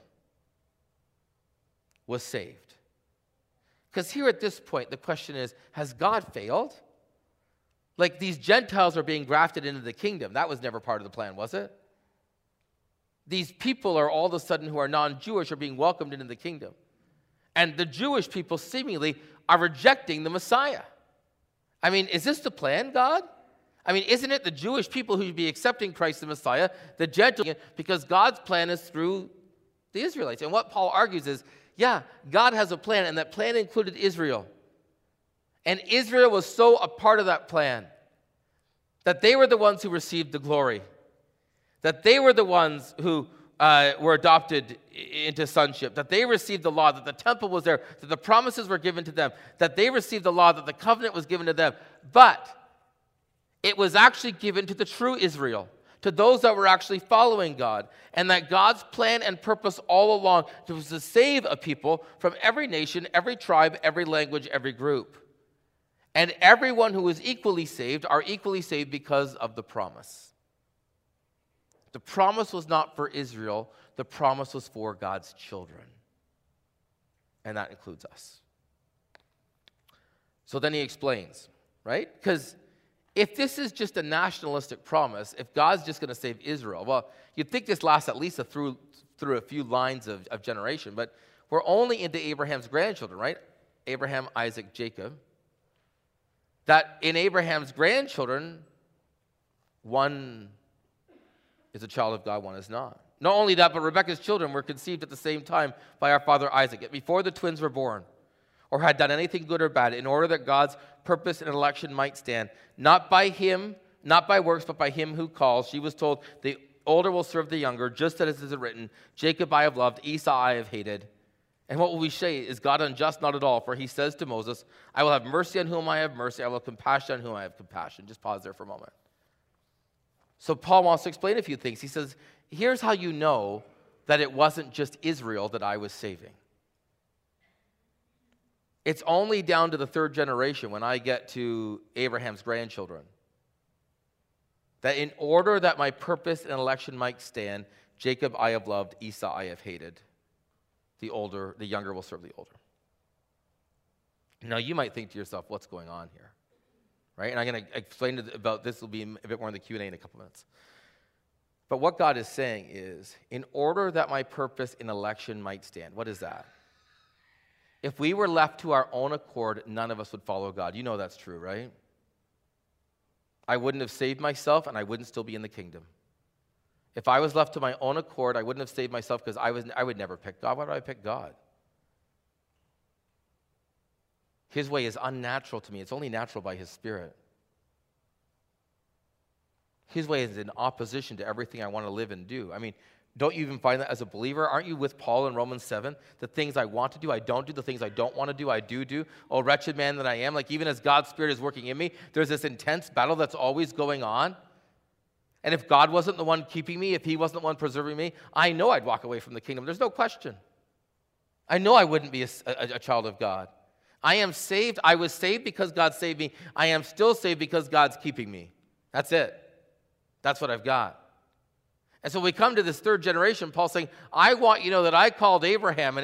was saved. Because here at this point, the question is, has God failed? Like these Gentiles are being grafted into the kingdom. That was never part of the plan, was it? These people are all of a sudden who are non-Jewish are being welcomed into the kingdom. And the Jewish people seemingly are rejecting the Messiah. I mean, is this the plan, God? I mean, isn't it the Jewish people who should be accepting Christ the Messiah, the Gentiles, because God's plan is through the Israelites? And what Paul argues is, yeah, God has a plan, and that plan included Israel. And Israel was so a part of that plan that they were the ones who received the glory, that they were the ones who were adopted into sonship, that they received the law, that the temple was there, that the promises were given to them, that they received the law, that the covenant was given to them. But it was actually given to the true Israel, to those that were actually following God, and that God's plan and purpose all along was to save a people from every nation, every tribe, every language, every group. And everyone who is equally saved are equally saved because of the promise. The promise was not for Israel. The promise was for God's children. And that includes us. So then he explains, right? Because if this is just a nationalistic promise, if God's just going to save Israel, well, you'd think this lasts at least through a few lines of generation. But we're only into Abraham's grandchildren, right? Abraham, Isaac, Jacob. That in Abraham's grandchildren, one is a child of God, one is not. Not only that, but Rebekah's children were conceived at the same time by our father Isaac, yet before the twins were born, or had done anything good or bad, in order that God's purpose and election might stand, not by him, not by works, but by him who calls. She was told, the older will serve the younger, just as it is written, Jacob I have loved, Esau I have hated. And what will we say? Is God unjust? Not at all. For he says to Moses, I will have mercy on whom I have mercy. I will have compassion on whom I have compassion. Just pause there for a moment. So Paul wants to explain a few things. He says, here's how you know that it wasn't just Israel that I was saving. It's only down to the third generation when I get to Abraham's grandchildren. That in order that my purpose and election might stand, Jacob I have loved, Esau I have hated. The younger will serve the older. Now you might think to yourself, what's going on here? Right? And I'm going to explain about this. Will be a bit more in the Q&A in a couple minutes. But what God is saying is, in order that my purpose in election might stand, what is that? If we were left to our own accord, none of us would follow God. You know that's true, right? I wouldn't have saved myself, and I wouldn't still be in the kingdom. If I was left to my own accord, I wouldn't have saved myself because I would never pick God. Why would I pick God? His way is unnatural to me. It's only natural by His Spirit. His way is in opposition to everything I want to live and do. I mean, don't you even find that as a believer? Aren't you with Paul in Romans 7? The things I want to do, I don't do. The things I don't want to do, I do. Oh, wretched man that I am. Like even as God's Spirit is working in me, there's this intense battle that's always going on. And if God wasn't the one keeping me, if He wasn't the one preserving me, I know I'd walk away from the kingdom. There's no question. I know I wouldn't be a child of God. I am saved. I was saved because God saved me. I am still saved because God's keeping me. That's it. That's what I've got. And so we come to this third generation, Paul saying, I want you to know that I called Abraham,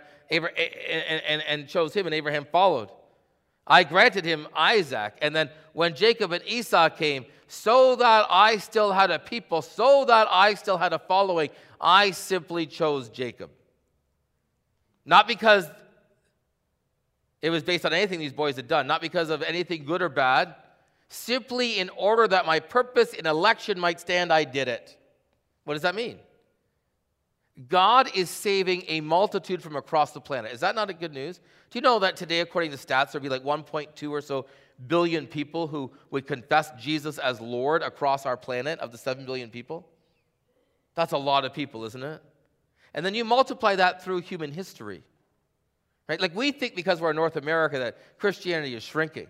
and chose him, and Abraham followed. I granted him Isaac, and then when Jacob and Esau came, so that I still had a people, so that I still had a following, I simply chose Jacob. Not because it was based on anything these boys had done, not because of anything good or bad, simply in order that my purpose in election might stand, I did it. What does that mean? God is saving a multitude from across the planet. Is that not a good news? Do you know that today, according to stats, there'll be like 1.2 or so billion people who would confess Jesus as Lord across our planet of the 7 billion people? That's a lot of people, isn't it? And then you multiply that through human history. Right? Like we think because we're in North America that Christianity is shrinking.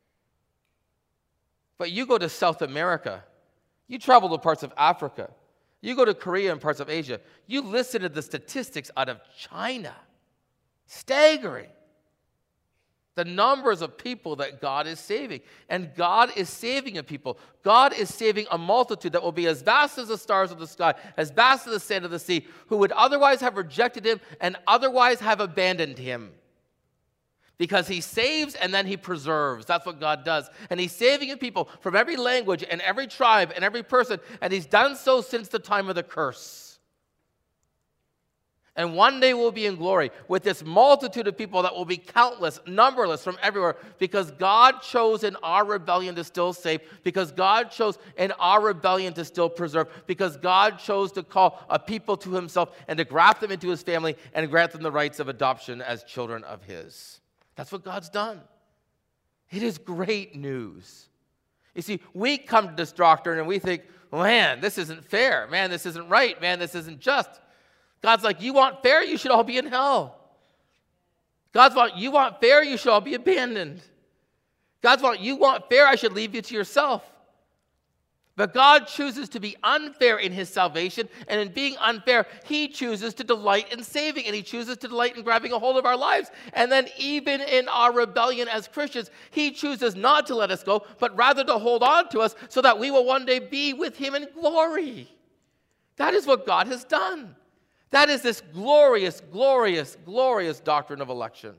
But you go to South America, you travel to parts of Africa, You go to Korea and parts of Asia, you listen to the statistics out of China. Staggering. The numbers of people that God is saving. And God is saving a people. God is saving a multitude that will be as vast as the stars of the sky, as vast as the sand of the sea, who would otherwise have rejected him and otherwise have abandoned him. Because he saves and then he preserves. That's what God does. And he's saving a people from every language and every tribe and every person. And he's done so since the time of the curse. And one day we'll be in glory with this multitude of people that will be countless, numberless from everywhere, because God chose in our rebellion to still save, because God chose in our rebellion to still preserve, because God chose to call a people to himself and to graft them into his family and grant them the rights of adoption as children of his. That's what God's done. It is great news. You see, we come to this doctrine and we think, man, this isn't fair. Man, this isn't right. Man, this isn't just. God's like, you want fair? You should all be in hell. You want fair? You should all be abandoned. You want fair? I should leave you to yourself. But God chooses to be unfair in his salvation, and in being unfair, he chooses to delight in saving, and he chooses to delight in grabbing a hold of our lives. And then even in our rebellion as Christians, he chooses not to let us go, but rather to hold on to us so that we will one day be with him in glory. That is what God has done. That is this glorious, glorious, glorious doctrine of election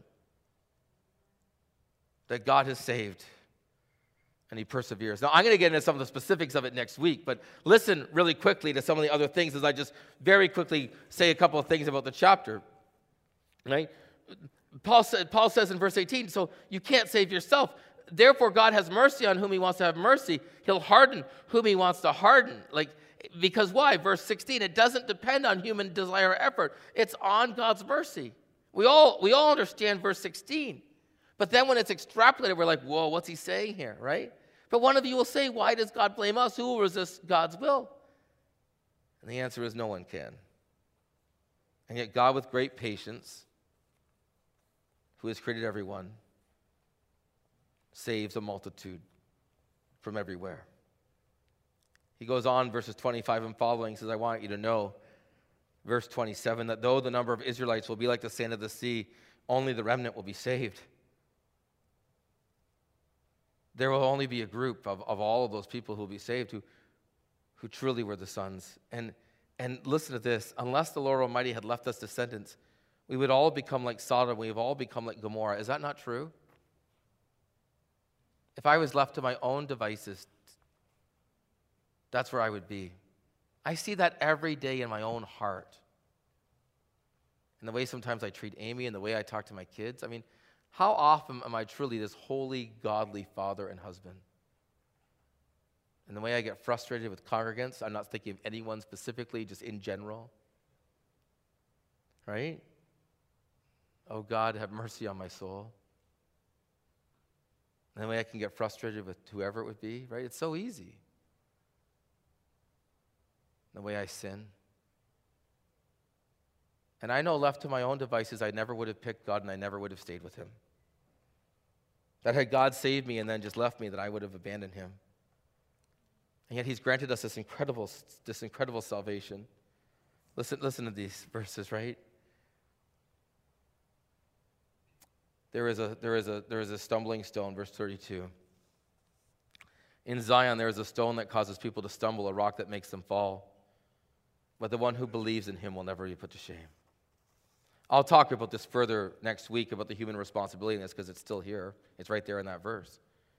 that God has saved, and he perseveres. Now, I'm going to get into some of the specifics of it next week, but listen really quickly to some of the other things as I just very quickly say a couple of things about the chapter. Right? Paul says in verse 18, so you can't save yourself. Therefore, God has mercy on whom he wants to have mercy. He'll harden whom he wants to harden. Because why? Verse 16, it doesn't depend on human desire or effort. It's on God's mercy. We all understand verse 16. But then when it's extrapolated, we're like, whoa, what's he saying here, right? But one of you will say, why does God blame us? Who will resist God's will? And the answer is no one can. And yet God, with great patience, who has created everyone, saves a multitude from everywhere. He goes on, verses 25 and following, says, I want you to know, verse 27, that though the number of Israelites will be like the sand of the sea, only the remnant will be saved. There will only be a group of all of those people who will be saved who truly were the sons. And listen to this, unless the Lord Almighty had left us descendants, we would all become like Sodom, we have all become like Gomorrah. Is that not true? If I was left to my own devices, that's where I would be. I see that every day in my own heart. And the way sometimes I treat Amy and the way I talk to my kids. I mean, how often am I truly this holy, godly father and husband? And the way I get frustrated with congregants, I'm not thinking of anyone specifically, just in general. Right? Oh God, have mercy on my soul. And the way I can get frustrated with whoever it would be, right? It's so easy. The way I sin. And I know left to my own devices, I never would have picked God and I never would have stayed with him. That had God saved me and then just left me, that I would have abandoned him. And yet he's granted us this incredible salvation. Listen to these verses, right? There is a stumbling stone, verse 32. In Zion there is a stone that causes people to stumble, a rock that makes them fall. But the one who believes in him will never be put to shame. I'll talk about this further next week, about the human responsibility in this, because it's still here. It's right there in that verse.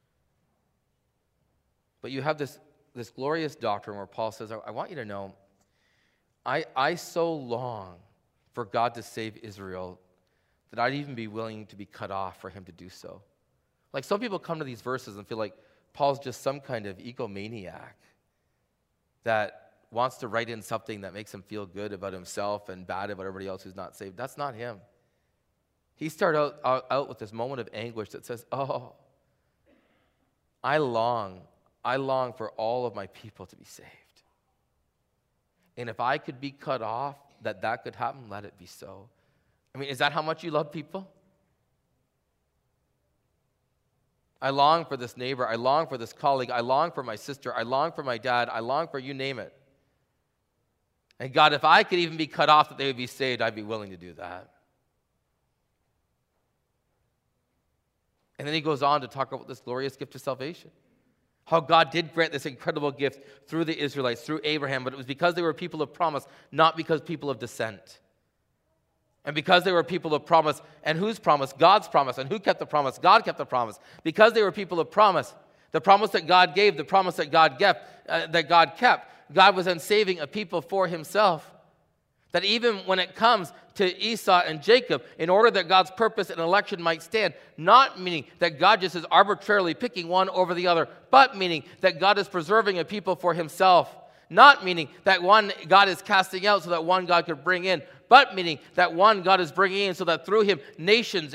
But you have this glorious doctrine where Paul says, I want you to know, I so long for God to save Israel that I'd even be willing to be cut off for him to do so. Like some people come to these verses and feel like Paul's just some kind of egomaniac that wants to write in something that makes him feel good about himself and bad about everybody else who's not saved. That's not him. He started out with this moment of anguish that says, oh, I long for all of my people to be saved. And if I could be cut off, that could happen, let it be so. I mean, is that how much you love people? I long for this neighbor. I long for this colleague. I long for my sister. I long for my dad. I long for you name it. And God, if I could even be cut off that they would be saved, I'd be willing to do that. And then he goes on to talk about this glorious gift of salvation. How God did grant this incredible gift through the Israelites, through Abraham, but it was because they were people of promise, not because people of dissent. And because they were people of promise, and whose promise? God's promise. And who kept the promise? God kept the promise. Because they were people of promise, the promise that God gave, the promise that God kept, God was then saving a people for himself. That even when it comes to Esau and Jacob, in order that God's purpose and election might stand, not meaning that God just is arbitrarily picking one over the other, but meaning that God is preserving a people for himself. Not meaning that one God is casting out so that one God could bring in, but meaning that one God is bringing in so that through him nations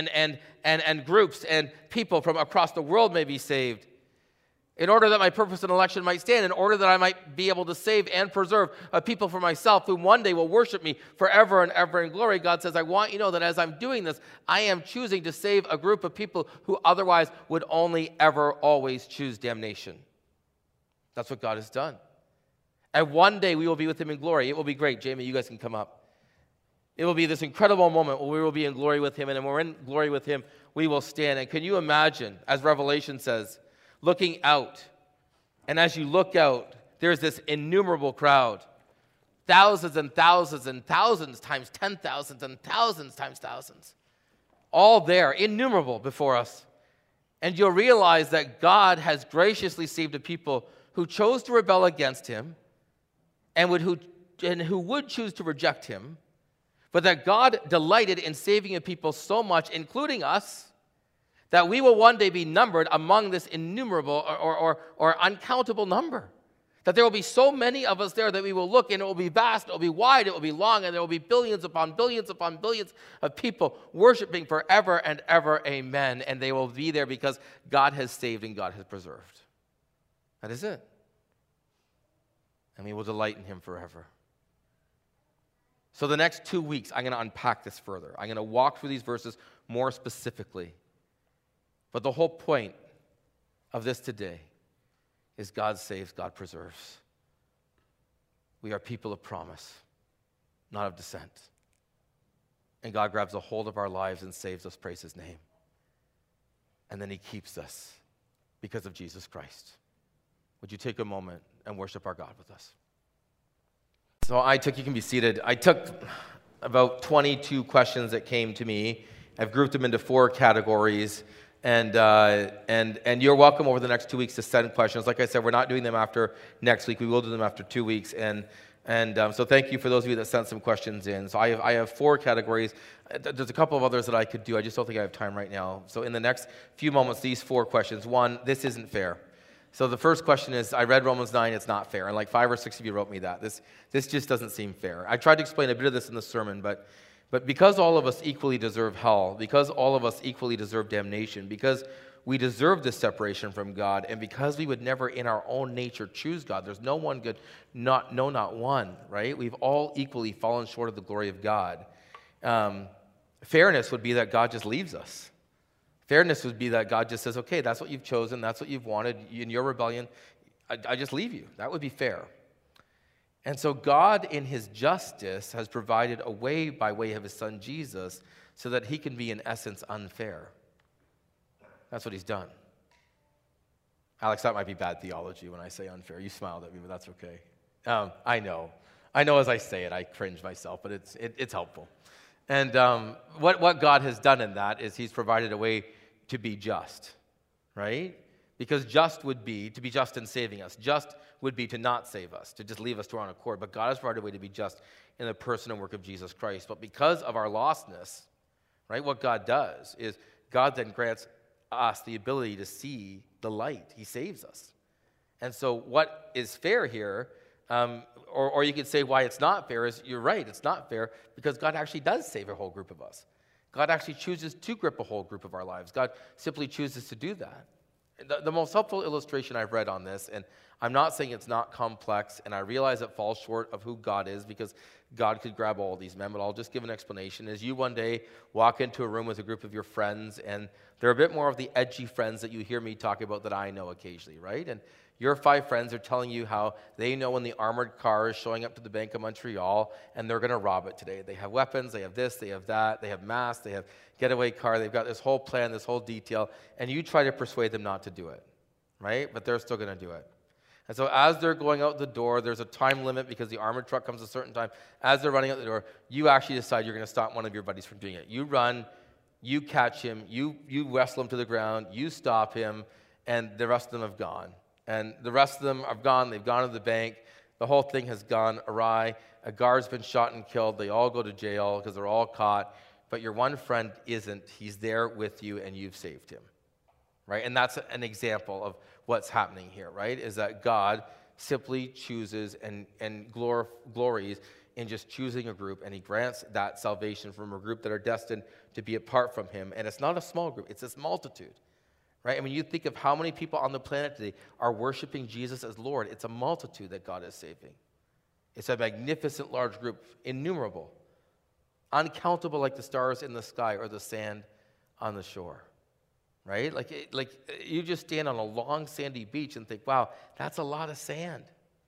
and groups and people from across the world may be saved. In order that my purpose and election might stand, in order that I might be able to save and preserve a people for myself whom one day will worship me forever and ever in glory, God says, I want you to know that as I'm doing this, I am choosing to save a group of people who otherwise would only ever always choose damnation. That's what God has done. And one day we will be with him in glory. It will be great. Jamie, you guys can come up. It will be this incredible moment where we will be in glory with him, and when we're in glory with him, we will stand. And can you imagine, as Revelation says, looking out, and as you look out, there's this innumerable crowd, thousands and thousands and thousands times 10,000s and thousands times thousands, all there, innumerable before us. And you'll realize that God has graciously saved a people who chose to rebel against him and who would choose to reject him, but that God delighted in saving a people so much, including us, that we will one day be numbered among this innumerable or uncountable number. That there will be so many of us there that we will look, and it will be vast, it will be wide, it will be long, and there will be billions upon billions upon billions of people worshiping forever and ever, amen. And they will be there because God has saved and God has preserved. That is it. And we will delight in him forever. So the next 2 weeks, I'm going to unpack this further. I'm going to walk through these verses more specifically. But the whole point of this today is God saves, God preserves. We are people of promise, not of dissent. And God grabs a hold of our lives and saves us, praise his name. And then he keeps us because of Jesus Christ. Would you take a moment and worship our God with us? So you can be seated. I took about 22 questions that came to me. I've grouped them into 4 categories. And you're welcome over the next 2 weeks to send questions. Like I said, we're not doing them after next week. We will do them after 2 weeks. So thank you for those of you that sent some questions in. So I have 4 categories. There's a couple of others that I could do. I just don't think I have time right now. So in the next few moments, these 4 questions. 1, this isn't fair. So the first question is, I read Romans 9, it's not fair. And like 5 or 6 of you wrote me that. This just doesn't seem fair. I tried to explain a bit of this in the sermon, but because all of us equally deserve hell, because all of us equally deserve damnation, because we deserve this separation from God, and because we would never in our own nature choose God, there's no one good, not one, right? We've all equally fallen short of the glory of God. Fairness would be that God just leaves us. Fairness would be that God just says, okay, that's what you've chosen, that's what you've wanted, in your rebellion, I just leave you. That would be fair. And so God, in his justice, has provided a way by way of his son Jesus so that he can be, in essence, unfair. That's what he's done. Alex, that might be bad theology when I say unfair. You smiled at me, but that's okay. I know as I say it, I cringe myself, but it's helpful. And what God has done in that is he's provided a way to be just, right? Because just would be to be just in saving us. Just would be to not save us, to just leave us to our own accord. But God has provided a way to be just in the person and work of Jesus Christ. But because of our lostness, right, what God does is God then grants us the ability to see the light. He saves us. And so what is fair here, or you could say why it's not fair, is you're right, it's not fair because God actually does save a whole group of us. God actually chooses to grip a whole group of our lives. God simply chooses to do that. The most helpful illustration I've read on this, and I'm not saying it's not complex, and I realize it falls short of who God is because God could grab all these men, but I'll just give an explanation. As you one day walk into a room with a group of your friends, and they're a bit more of the edgy friends that you hear me talk about that I know occasionally, right? And Your 5 friends are telling you how they know when the armored car is showing up to the Bank of Montreal and they're going to rob it today. They have weapons, they have this, they have that, they have masks, they have getaway car, they've got this whole plan, this whole detail, and you try to persuade them not to do it, right? But they're still going to do it. And so as they're going out the door, there's a time limit because the armored truck comes a certain time. As they're running out the door, you actually decide you're going to stop one of your buddies from doing it. You run, you catch him, you wrestle him to the ground, you stop him, and the rest of them have gone. And the rest of them are gone. They've gone to the bank. The whole thing has gone awry. A guard's been shot and killed. They all go to jail because they're all caught. But your one friend isn't. He's there with you, and you've saved him, right? And that's an example of what's happening here, right? Is that God simply chooses and glories in just choosing a group, and he grants that salvation from a group that are destined to be apart from him. And it's not a small group. It's this multitude. Right? I mean, you think of how many people on the planet today are worshiping Jesus as Lord. It's a multitude that God is saving. It's a magnificent large group, innumerable, uncountable like the stars in the sky or the sand on the shore. Right? Like you just stand on a long sandy beach and think, wow, that's a lot of sand.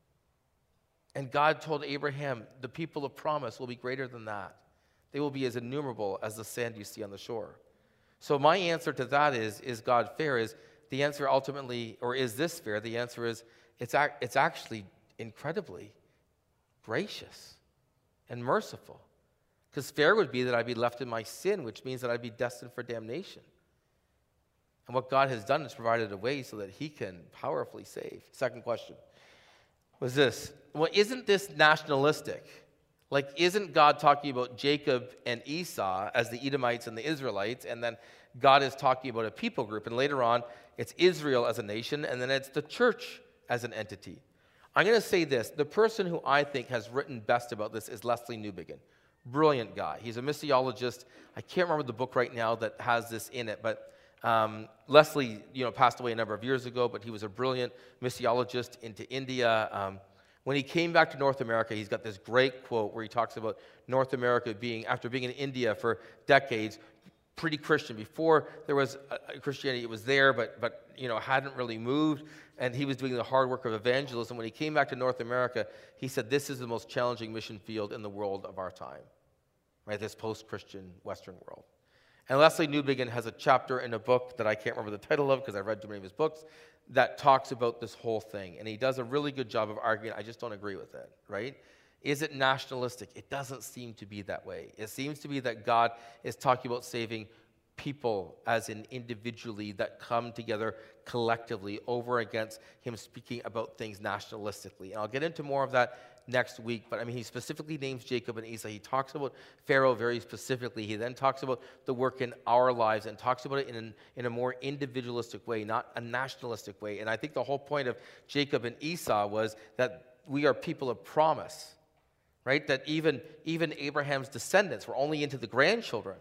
And God told Abraham, the people of promise will be greater than that. They will be as innumerable as the sand you see on the shore. So my answer to that is God fair? Is the answer ultimately, or is this fair? The answer is it's actually incredibly gracious and merciful. Because fair would be that I'd be left in my sin, which means that I'd be destined for damnation. And what God has done is provided a way so that he can powerfully save. Second question was this. Well, isn't this nationalistic? Like, isn't God talking about Jacob and Esau as the Edomites and the Israelites, and then God is talking about a people group, and later on, it's Israel as a nation, and then it's the church as an entity? I'm going to say this. The person who I think has written best about this is Lesslie Newbigin. Brilliant guy. He's a missiologist. I can't remember the book right now that has this in it, but Lesslie, passed away a number of years ago, but he was a brilliant missiologist into India. When he came back to North America, he's got this great quote where he talks about North America after being in India for decades, pretty Christian. Before there was Christianity, it was there, but hadn't really moved, and he was doing the hard work of evangelism. When he came back to North America, he said, this is the most challenging mission field in the world of our time, right? This post-Christian Western world. And Lesslie Newbigin has a chapter in a book that I can't remember the title of because I've read too many of his books, that talks about this whole thing. And he does a really good job of arguing. I just don't agree with it, right? Is it nationalistic? It doesn't seem to be that way. It seems to be that God is talking about saving people as in individually that come together collectively over against him speaking about things nationalistically. And I'll get into more of that next week, but I mean, he specifically names Jacob and Esau. He talks about Pharaoh very specifically. He then talks about the work in our lives and talks about it in a more individualistic way, not a nationalistic way. And I think the whole point of Jacob and Esau was that we are people of promise, right? That even Abraham's descendants, we're only into the grandchildren,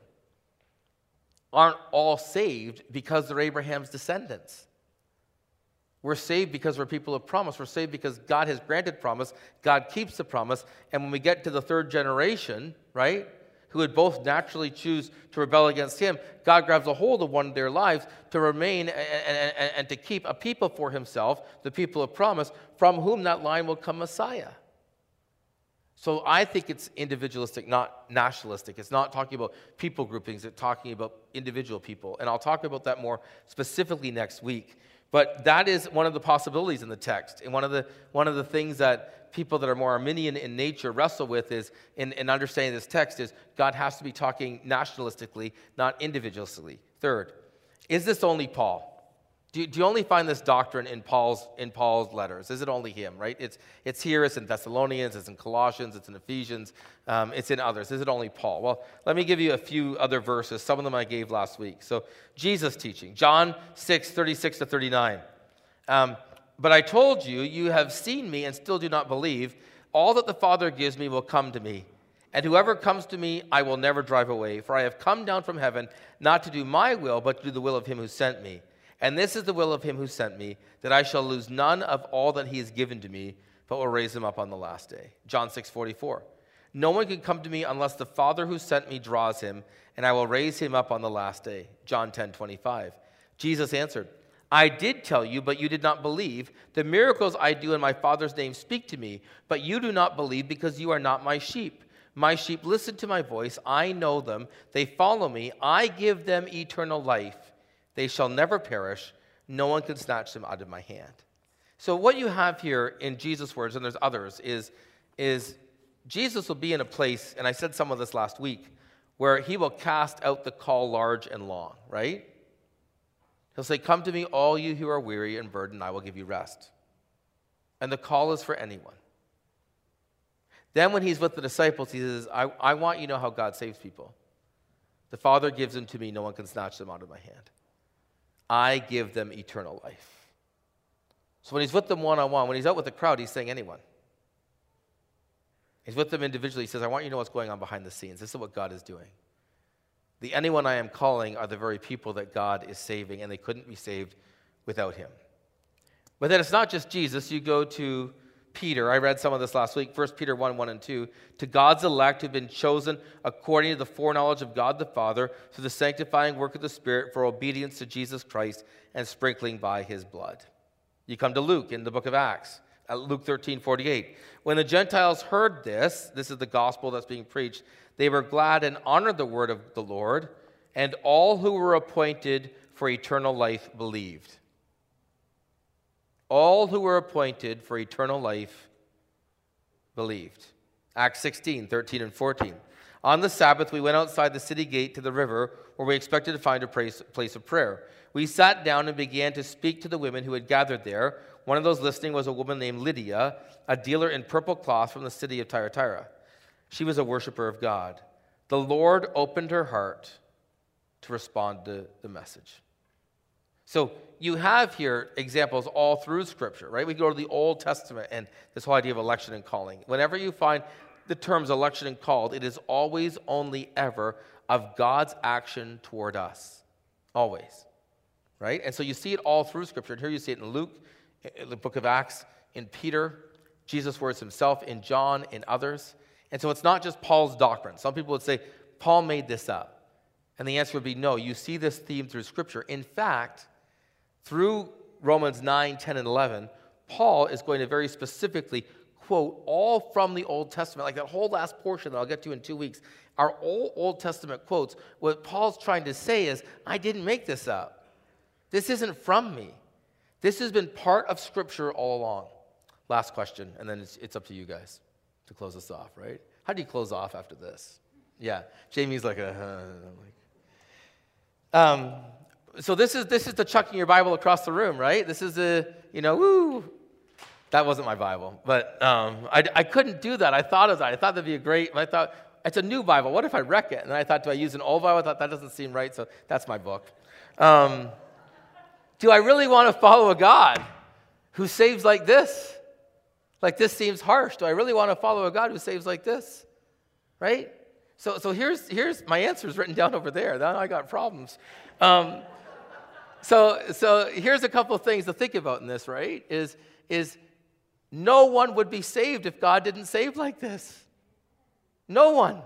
aren't all saved because they're Abraham's descendants. We're saved because we're people of promise. We're saved because God has granted promise. God keeps the promise. And when we get to the third generation, right, who would both naturally choose to rebel against him, God grabs a hold of one of their lives to remain and to keep a people for himself, the people of promise, from whom that line will come Messiah. So I think it's individualistic, not nationalistic. It's not talking about people groupings. It's talking about individual people. And I'll talk about that more specifically next week. But that is one of the possibilities in the text. And one of the things that people that are more Arminian in nature wrestle with is, in understanding this text, is God has to be talking nationalistically, not individualistically. Third, is this only Paul? Do you only find this doctrine in Paul's letters? Is it only him, right? It's here, it's in Thessalonians, it's in Colossians, it's in Ephesians, it's in others. Is it only Paul? Well, let me give you a few other verses. Some of them I gave last week. So Jesus teaching, John 6:36-39. But I told you, you have seen me and still do not believe. All that the Father gives me will come to me. And whoever comes to me, I will never drive away. For I have come down from heaven, not to do my will, but to do the will of him who sent me. And this is the will of him who sent me, that I shall lose none of all that he has given to me, but will raise him up on the last day. John 6:44. No one can come to me unless the Father who sent me draws him, and I will raise him up on the last day. John 10:25. Jesus answered, I did tell you, but you did not believe. The miracles I do in my Father's name speak to me, but you do not believe because you are not my sheep. My sheep listen to my voice. I know them. They follow me. I give them eternal life. They shall never perish. No one can snatch them out of my hand. So what you have here in Jesus' words, and there's others, is Jesus will be in a place, and I said some of this last week, where he will cast out the call large and long, right? He'll say, come to me, all you who are weary and burdened, I will give you rest. And the call is for anyone. Then when he's with the disciples, he says, I want you to know how God saves people. The Father gives them to me. No one can snatch them out of my hand. I give them eternal life. So when he's with them one-on-one, when he's out with the crowd, he's saying anyone. He's with them individually. He says, I want you to know what's going on behind the scenes. This is what God is doing. The anyone I am calling are the very people that God is saving, and they couldn't be saved without him. But then it's not just Jesus. You go to Peter. I read some of this last week. 1 Peter 1, and 2. To God's elect who have been chosen according to the foreknowledge of God the Father through the sanctifying work of the Spirit for obedience to Jesus Christ and sprinkling by his blood. You come to Luke in the book of Acts. Luke 13:48. When the Gentiles heard this is the gospel that's being preached, they were glad and honored the word of the Lord, and all who were appointed for eternal life believed. All who were appointed for eternal life believed. Acts 16, 13 and 14. On the Sabbath, we went outside the city gate to the river where we expected to find a place of prayer. We sat down and began to speak to the women who had gathered there. One of those listening was a woman named Lydia, a dealer in purple cloth from the city of Thyatira. She was a worshiper of God. The Lord opened her heart to respond to the message. So you have here examples all through Scripture, right? We go to the Old Testament and this whole idea of election and calling. Whenever you find the terms election and called, it is always, only ever of God's action toward us. Always. Right? And so you see it all through Scripture. And here you see it in Luke, in the book of Acts, in Peter, Jesus' words himself, in John, in others. And so it's not just Paul's doctrine. Some people would say, Paul made this up. And the answer would be no. You see this theme through Scripture. In fact, through Romans 9, 10, and 11, Paul is going to very specifically quote all from the Old Testament, like that whole last portion that I'll get to in 2 weeks, are all Old Testament quotes. What Paul's trying to say is, I didn't make this up. This isn't from me. This has been part of Scripture all along. Last question, and then it's up to you guys to close us off, right? How do you close off after this? Yeah, Jamie's like, so this is the chucking your Bible across the room, right? This is woo. That wasn't my Bible, but I couldn't do that. I thought of that. I thought that'd be a great. I thought it's a new Bible. What if I wreck it? And then I thought, do I use an old Bible? I thought that doesn't seem right, so that's my book. Do I really want to follow a God who saves like this? Like this seems harsh. Do I really want to follow a God who saves like this? Right? So here's my answer is written down over there. Now I got problems. So here's a couple of things to think about in this, right? Is no one would be saved if God didn't save like this. No one.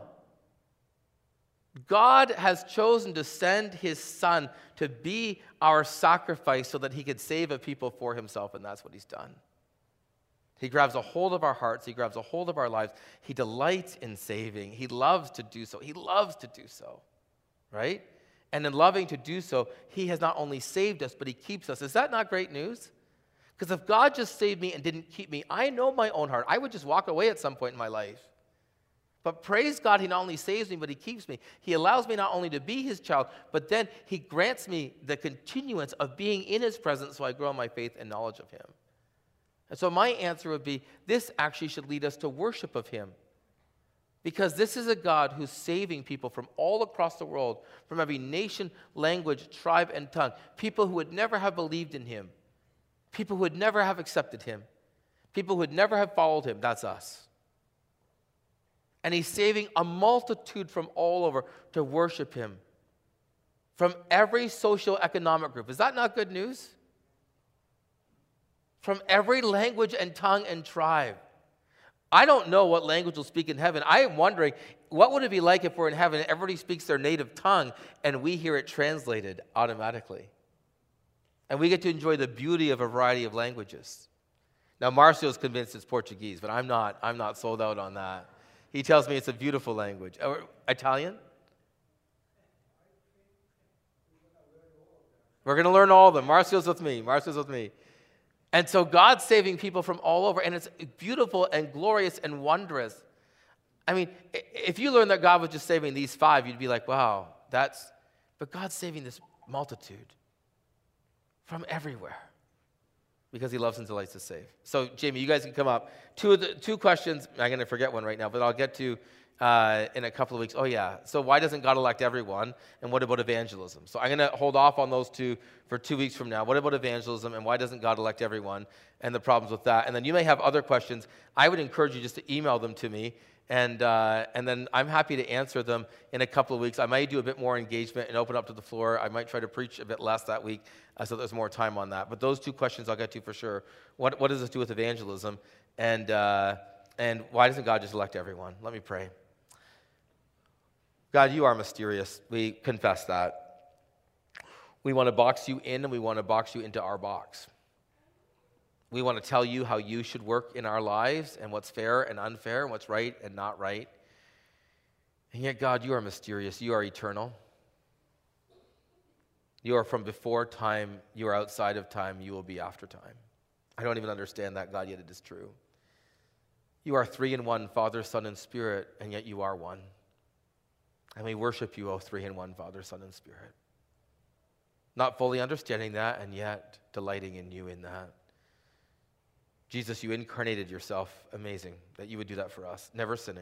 God has chosen to send his Son to be our sacrifice so that he could save a people for himself, and that's what he's done. He grabs a hold of our hearts. He grabs a hold of our lives. He delights in saving. He loves to do so. He loves to do so, right? And in loving to do so, he has not only saved us, but he keeps us. Is that not great news? Because if God just saved me and didn't keep me, I know my own heart. I would just walk away at some point in my life. But praise God, he not only saves me, but he keeps me. He allows me not only to be his child, but then he grants me the continuance of being in his presence so I grow in my faith and knowledge of him. And so my answer would be, this actually should lead us to worship of him. Because this is a God who's saving people from all across the world, from every nation, language, tribe, and tongue. People who would never have believed in him. People who would never have accepted him. People who would never have followed him. That's us. And he's saving a multitude from all over to worship him. From every socioeconomic group. Is that not good news? From every language and tongue and tribe. I don't know what language will speak in heaven. I am wondering, what would it be like if we're in heaven and everybody speaks their native tongue and we hear it translated automatically? And we get to enjoy the beauty of a variety of languages. Now, Marcio's convinced it's Portuguese, but I'm not sold out on that. He tells me it's a beautiful language. Italian? We're going to learn all of them. Marcio's with me. And so God's saving people from all over, and it's beautiful and glorious and wondrous. I mean, if you learned that God was just saving these 5, you'd be like, wow, but God's saving this multitude from everywhere because he loves and delights to save. So, Jamie, you guys can come up. Two questions. I'm going to forget one right now, but I'll get to in a couple of weeks. Oh, yeah. So why doesn't God elect everyone? And what about evangelism? So I'm going to hold off on those two for 2 weeks from now. What about evangelism, and why doesn't God elect everyone, and the problems with that? And then you may have other questions. I would encourage you just to email them to me, and then I'm happy to answer them in a couple of weeks. I might do a bit more engagement and open up to the floor. I might try to preach a bit less that week so there's more time on that. But those 2 questions I'll get to for sure. What does this do with evangelism? And why doesn't God just elect everyone? Let me pray. God, you are mysterious. We confess that. We want to box you in, and we want to box you into our box. We want to tell you how you should work in our lives and what's fair and unfair and what's right and not right. And yet, God, you are mysterious. You are eternal. You are from before time. You are outside of time. You will be after time. I don't even understand that, God, yet it is true. You are 3 in 1, Father, Son, and Spirit, and yet you are one. And we worship you, O 3 in 1, Father, Son, and Spirit. Not fully understanding that, and yet delighting in you in that. Jesus, you incarnated yourself. Amazing that you would do that for us. Never sinning.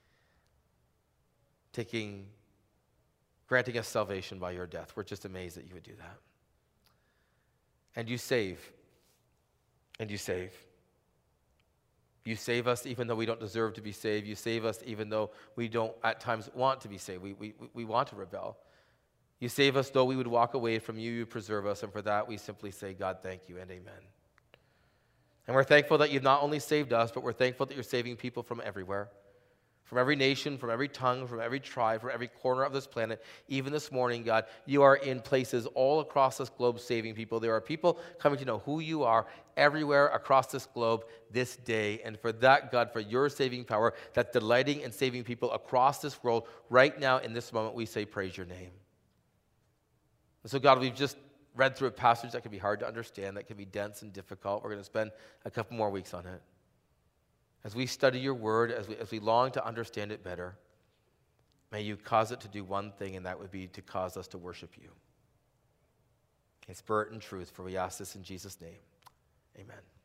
Granting us salvation by your death. We're just amazed that you would do that. And you save. And you save. You save us even though we don't deserve to be saved. You save us even though we don't at times want to be saved. We want to rebel. You save us though we would walk away from you. You preserve us. And for that we simply say, God, thank you and amen. And we're thankful that you've not only saved us, but we're thankful that you're saving people from everywhere. From every nation, from every tongue, from every tribe, from every corner of this planet. Even this morning, God, you are in places all across this globe saving people. There are people coming to know who you are everywhere across this globe this day. And for that, God, for your saving power, that's delighting and saving people across this world right now in this moment, we say, praise your name. And so, God, we've just read through a passage that can be hard to understand, that can be dense and difficult. We're going to spend a couple more weeks on it. As we study your word, as we long to understand it better, may you cause it to do one thing, and that would be to cause us to worship you. In spirit and truth, for we ask this in Jesus' name. Amen.